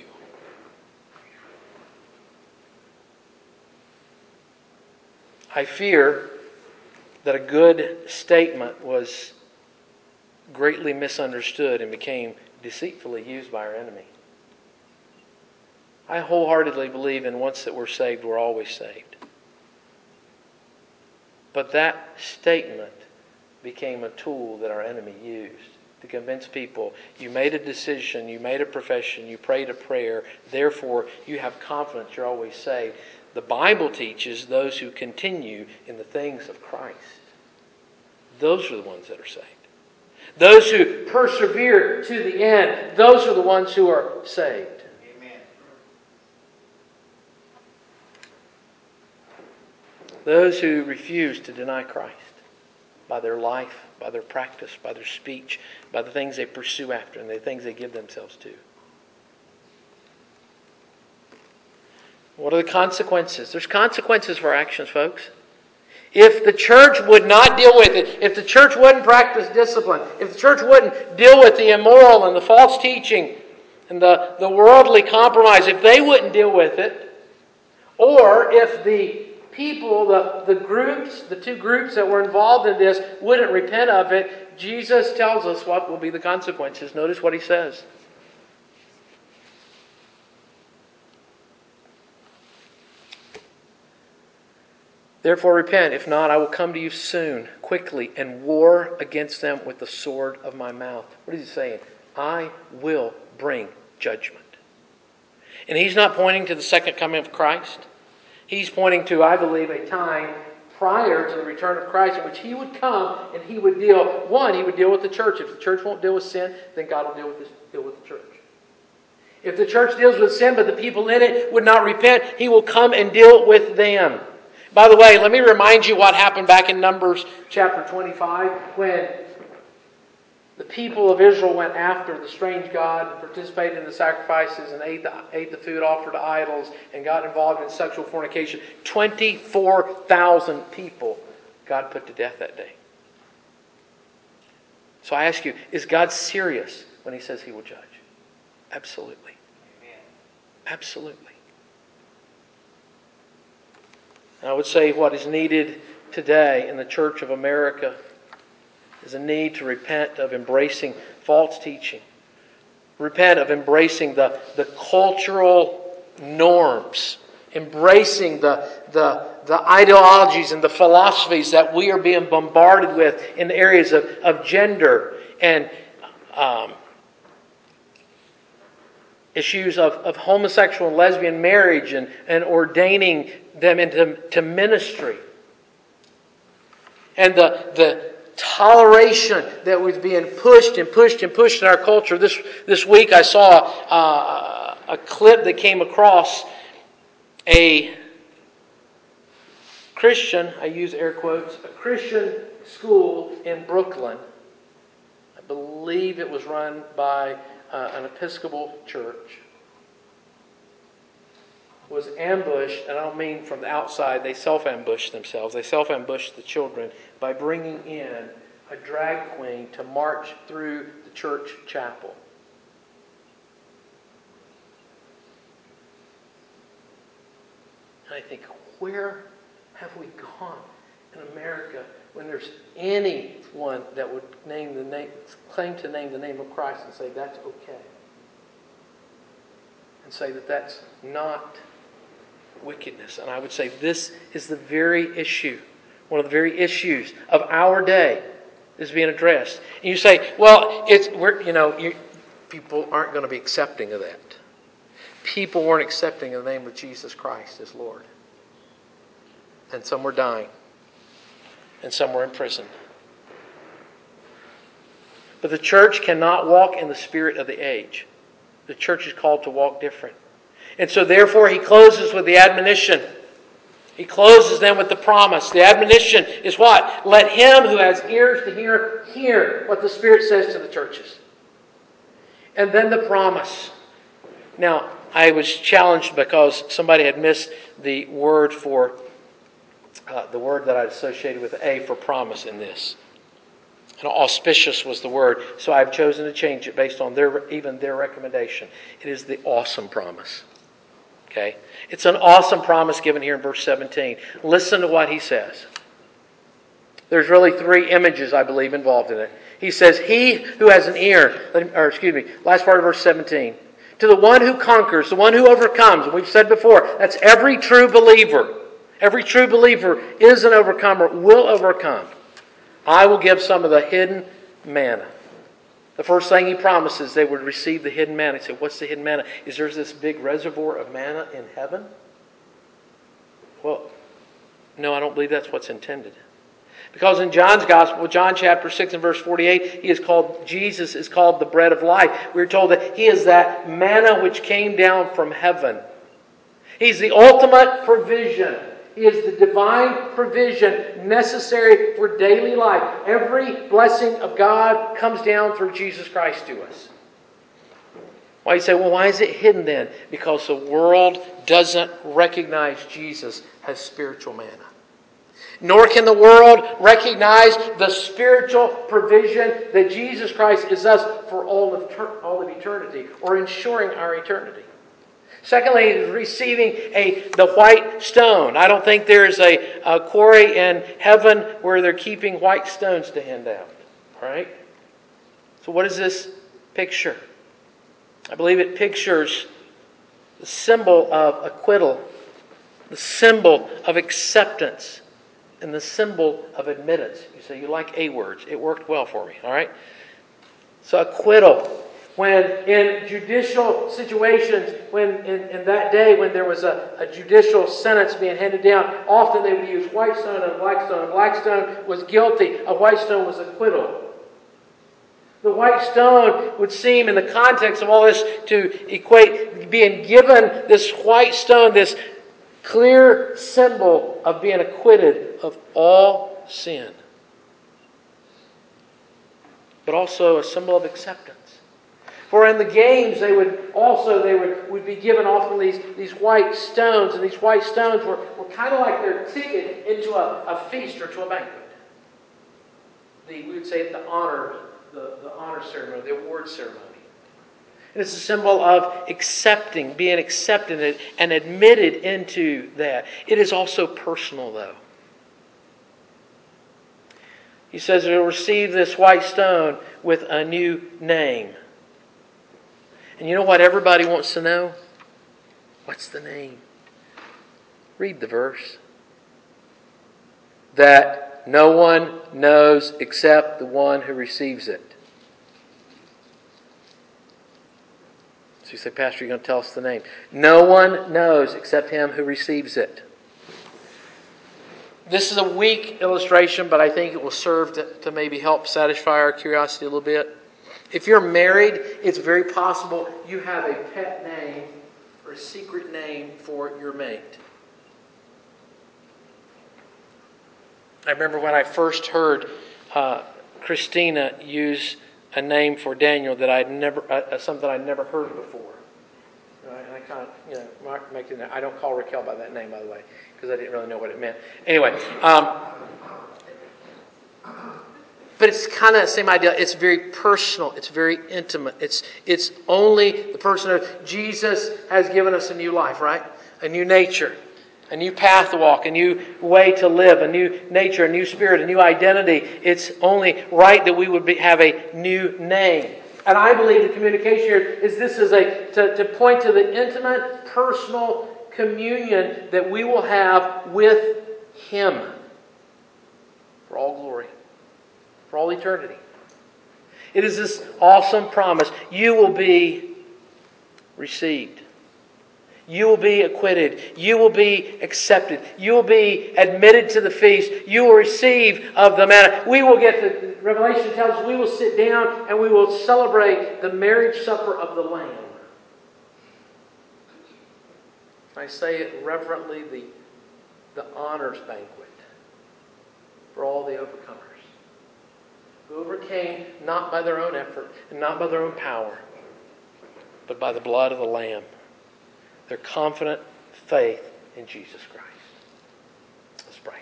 I fear that a good statement was greatly misunderstood and became deceitfully used by our enemy. I wholeheartedly believe in once that we're saved, we're always saved. But that statement became a tool that our enemy used to convince people, you made a decision, you made a profession, you prayed a prayer, therefore you have confidence you're always saved. The Bible teaches those who continue in the things of Christ. Those are the ones that are saved. Those who persevere to the end, those are the ones who are saved. Amen. Those who refuse to deny Christ by their life, by their practice, by their speech, by the things they pursue after and the things they give themselves to. What are the consequences? There's consequences for our actions, folks. If the church would not deal with it, if the church wouldn't practice discipline, if the church wouldn't deal with the immoral and the false teaching and the worldly compromise, if they wouldn't deal with it, or if the people, the groups, the two groups that were involved in this wouldn't repent of it, Jesus tells us what will be the consequences. Notice what He says. Therefore repent, if not, I will come to you soon, quickly, and war against them with the sword of my mouth. What is He saying? I will bring judgment. And He's not pointing to the second coming of Christ. He's pointing to, I believe, a time prior to the return of Christ in which He would come and He would deal, He would deal with the church. If the church won't deal with sin, then God will deal with the church. If the church deals with sin, but the people in it would not repent, He will come and deal with them. By the way, let me remind you what happened back in Numbers chapter 25 when the people of Israel went after the strange god and participated in the sacrifices and ate the food offered to idols and got involved in sexual fornication. 24,000 people God put to death that day. So I ask you, is God serious when He says He will judge? Absolutely. Amen. Absolutely. And I would say what is needed today in the Church of America is a need to repent of embracing false teaching. Repent of embracing the cultural norms. Embracing the ideologies and the philosophies that we are being bombarded with in the areas of gender and issues of homosexual and lesbian marriage and ordaining them into ministry. And the toleration that was being pushed and pushed and pushed in our culture. This week I saw a clip that came across a Christian, I use air quotes, a Christian school in Brooklyn. I believe it was run by an Episcopal church. Was ambushed, and I don't mean from the outside, they self-ambushed themselves. They self-ambushed the children by bringing in a drag queen to march through the church chapel. And I think, where have we gone in America when there's anyone that would claim to name the name of Christ and say that's okay? And say that that's not wickedness. And I would say this is the very issue, one of the very issues of our day is being addressed. And you say, well, people aren't going to be accepting of that. People weren't accepting of the name of Jesus Christ as Lord. And some were dying. And some were in prison. But the church cannot walk in the spirit of the age. The church is called to walk different. And so therefore he closes with the admonition. He closes then with the promise. The admonition is what? Let him who has ears to hear what the Spirit says to the churches. And then the promise. Now, I was challenged because somebody had missed the word the word that I associated with A for promise in this. And auspicious was the word. So I've chosen to change it based on their recommendation. It is the awesome promise. Okay? It's an awesome promise given here in verse 17. Listen to what he says. There's really three images, I believe, involved in it. He says, he who has an ear, last part of verse 17. To the one who conquers, the one who overcomes. And we've said before, that's every true believer. Every true believer is an overcomer, will overcome. I will give some of the hidden manna. The first thing he promises, they would receive the hidden manna. He said, what's the hidden manna? Is there this big reservoir of manna in heaven? Well, no, I don't believe that's what's intended. Because in John's Gospel, John chapter 6 and verse 48, Jesus is called the bread of life. We're told that He is that manna which came down from heaven. He's the ultimate provision. He is the divine provision necessary for daily life. Every blessing of God comes down through Jesus Christ to us. Why you say, well, why is it hidden then? Because the world doesn't recognize Jesus as spiritual manna. Nor can the world recognize the spiritual provision that Jesus Christ is us for all of eternity, or ensuring our eternity. Secondly, he's receiving the white stone. I don't think there's a quarry in heaven where they're keeping white stones to hand out. All right? So what does this picture? I believe it pictures the symbol of acquittal, the symbol of acceptance, and the symbol of admittance. You say, you like A words. It worked well for me. All right? So acquittal. When in judicial situations, when in that day when there was a judicial sentence being handed down, often they would use white stone and black stone. Black stone was guilty. A white stone was acquittal. The white stone would seem, in the context of all this, to equate being given this white stone, this clear symbol of being acquitted of all sin. But also a symbol of acceptance. For in the games, they would be given often these white stones, and these white stones were kind of like their ticket into a feast or to a banquet. We would say the honor ceremony, the award ceremony. And it's a symbol of accepting, being accepted and admitted into that. It is also personal, though. He says you'll receive this white stone with a new name. And you know what everybody wants to know? What's the name? Read the verse. That no one knows except the one who receives it. So you say, Pastor, you're going to tell us the name. No one knows except him who receives it. This is a weak illustration, but I think it will serve to maybe help satisfy our curiosity a little bit. If you're married, it's very possible you have a pet name or a secret name for your mate. I remember when I first heard Christina use a name for Daniel that something I'd never heard before. And I kind of, I don't call Raquel by that name, by the way, because I didn't really know what it meant. Anyway, but it's kind of the same idea. It's very personal. It's very intimate. It's only the person of Jesus has given us a new life, right? A new nature, a new path to walk, a new way to live, a new nature, a new spirit, a new identity. It's only right that we would have a new name. And I believe the communication here is to point to the intimate, personal communion that we will have with Him for all glory. For all eternity. It is this awesome promise. You will be received. You will be acquitted. You will be accepted. You will be admitted to the feast. You will receive of the manna. Revelation tells us we will sit down and we will celebrate the marriage supper of the Lamb. I say it reverently, the honors banquet for all the overcomers. Who overcame not by their own effort and not by their own power, but by the blood of the Lamb. Their confident faith in Jesus Christ. Let's pray.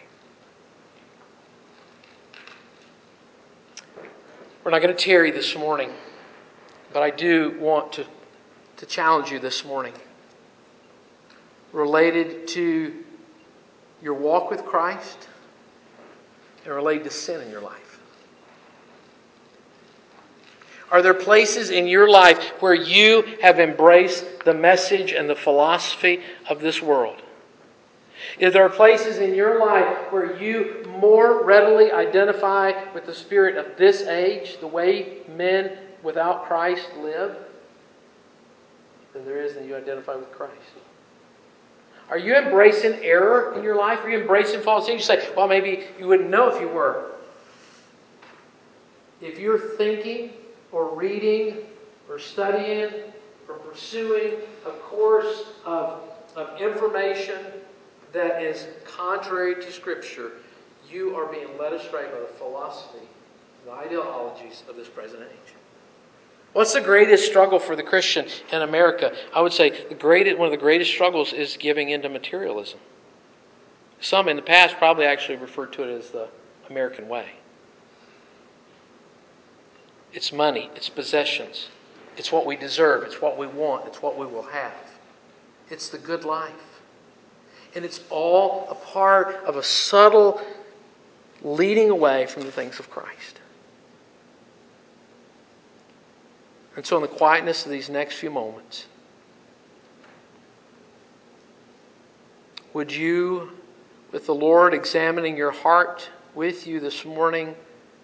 We're not going to tarry this morning, but I do want to challenge you this morning related to your walk with Christ and related to sin in your life. Are there places in your life where you have embraced the message and the philosophy of this world? Is there places in your life where you more readily identify with the spirit of this age, the way men without Christ live, than there is that you identify with Christ? Are you embracing error in your life? Are you embracing false things? You say, well, maybe you wouldn't know if you were. If you're thinking or reading, or studying, or pursuing a course of information that is contrary to Scripture, you are being led astray by the philosophy, the ideologies of this present age. What's the greatest struggle for the Christian in America? I would say one of the greatest struggles is giving into materialism. Some in the past probably actually referred to it as the American way. It's money, it's possessions, it's what we deserve, it's what we want, it's what we will have. It's the good life. And it's all a part of a subtle leading away from the things of Christ. And so in the quietness of these next few moments, would you, with the Lord examining your heart with you this morning,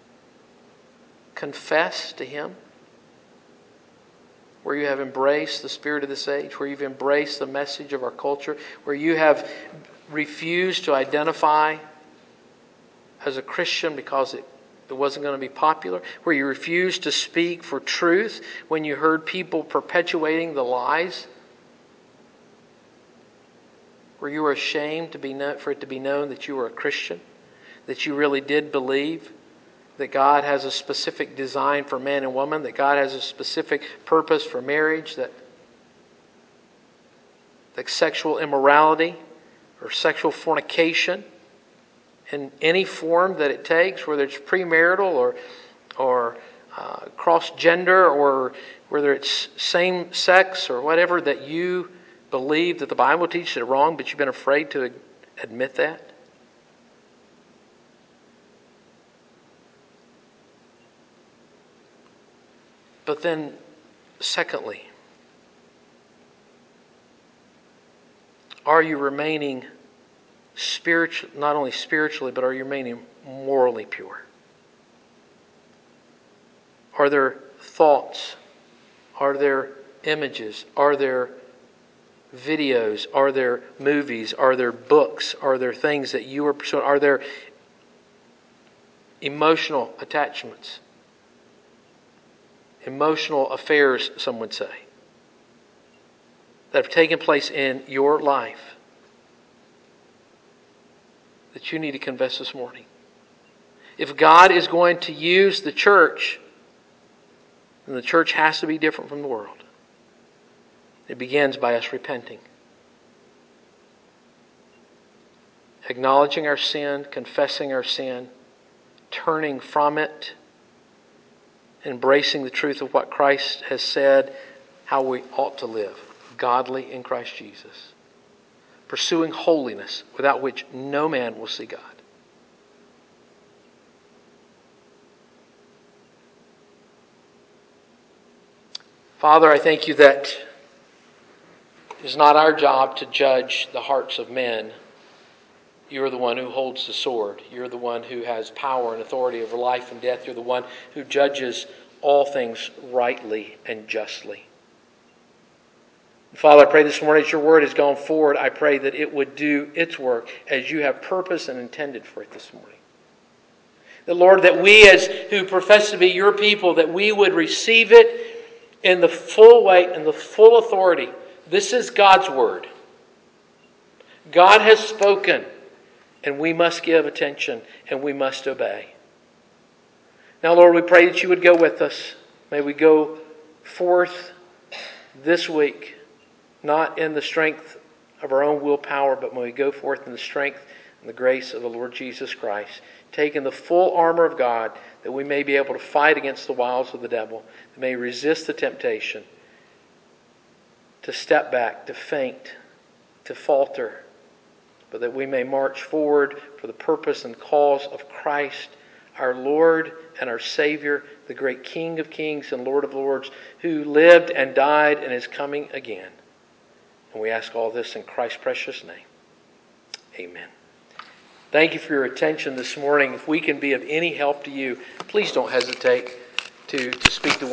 confess to Him where you have embraced the spirit of this age, where you've embraced the message of our culture, where you have refused to identify as a Christian because it wasn't going to be popular, where you refused to speak for truth when you heard people perpetuating the lies, where you were ashamed for it to be known that you were a Christian, that you really did believe that God has a specific design for man and woman, that God has a specific purpose for marriage, that sexual immorality or sexual fornication in any form that it takes, whether it's premarital or cross-gender, or whether it's same-sex or whatever, that you believe that the Bible teaches it wrong, but you've been afraid to admit that? But then, secondly, are you remaining not only spiritually, but are you remaining morally pure? Are there thoughts? Are there images? Are there videos? Are there movies? Are there books? Are there things that you are pursuing? Are there emotional attachments? Emotional affairs, some would say, that have taken place in your life that you need to confess this morning? If God is going to use the church, then the church has to be different from the world. It begins by us repenting, acknowledging our sin, confessing our sin, turning from it, embracing the truth of what Christ has said, how we ought to live, godly in Christ Jesus, pursuing holiness without which no man will see God. Father, I thank you that it is not our job to judge the hearts of men. You're the one who holds the sword. You're the one who has power and authority over life and death. You're the one who judges all things rightly and justly. Father, I pray this morning as your word has gone forward, I pray that it would do its work as you have purposed and intended for it this morning. The Lord, that we as who profess to be your people, that we would receive it in the full weight and the full authority. This is God's word. God has spoken, and we must give attention and we must obey. Now, Lord, we pray that you would go with us. May we go forth this week, not in the strength of our own willpower, but may we go forth in the strength and the grace of the Lord Jesus Christ, taking the full armor of God, that we may be able to fight against the wiles of the devil, that may resist the temptation to step back, to faint, to falter, but that we may march forward for the purpose and cause of Christ, our Lord and our Savior, the great King of kings and Lord of lords, who lived and died and is coming again. And we ask all this in Christ's precious name. Amen. Thank you for your attention this morning. If we can be of any help to you, please don't hesitate to speak to one.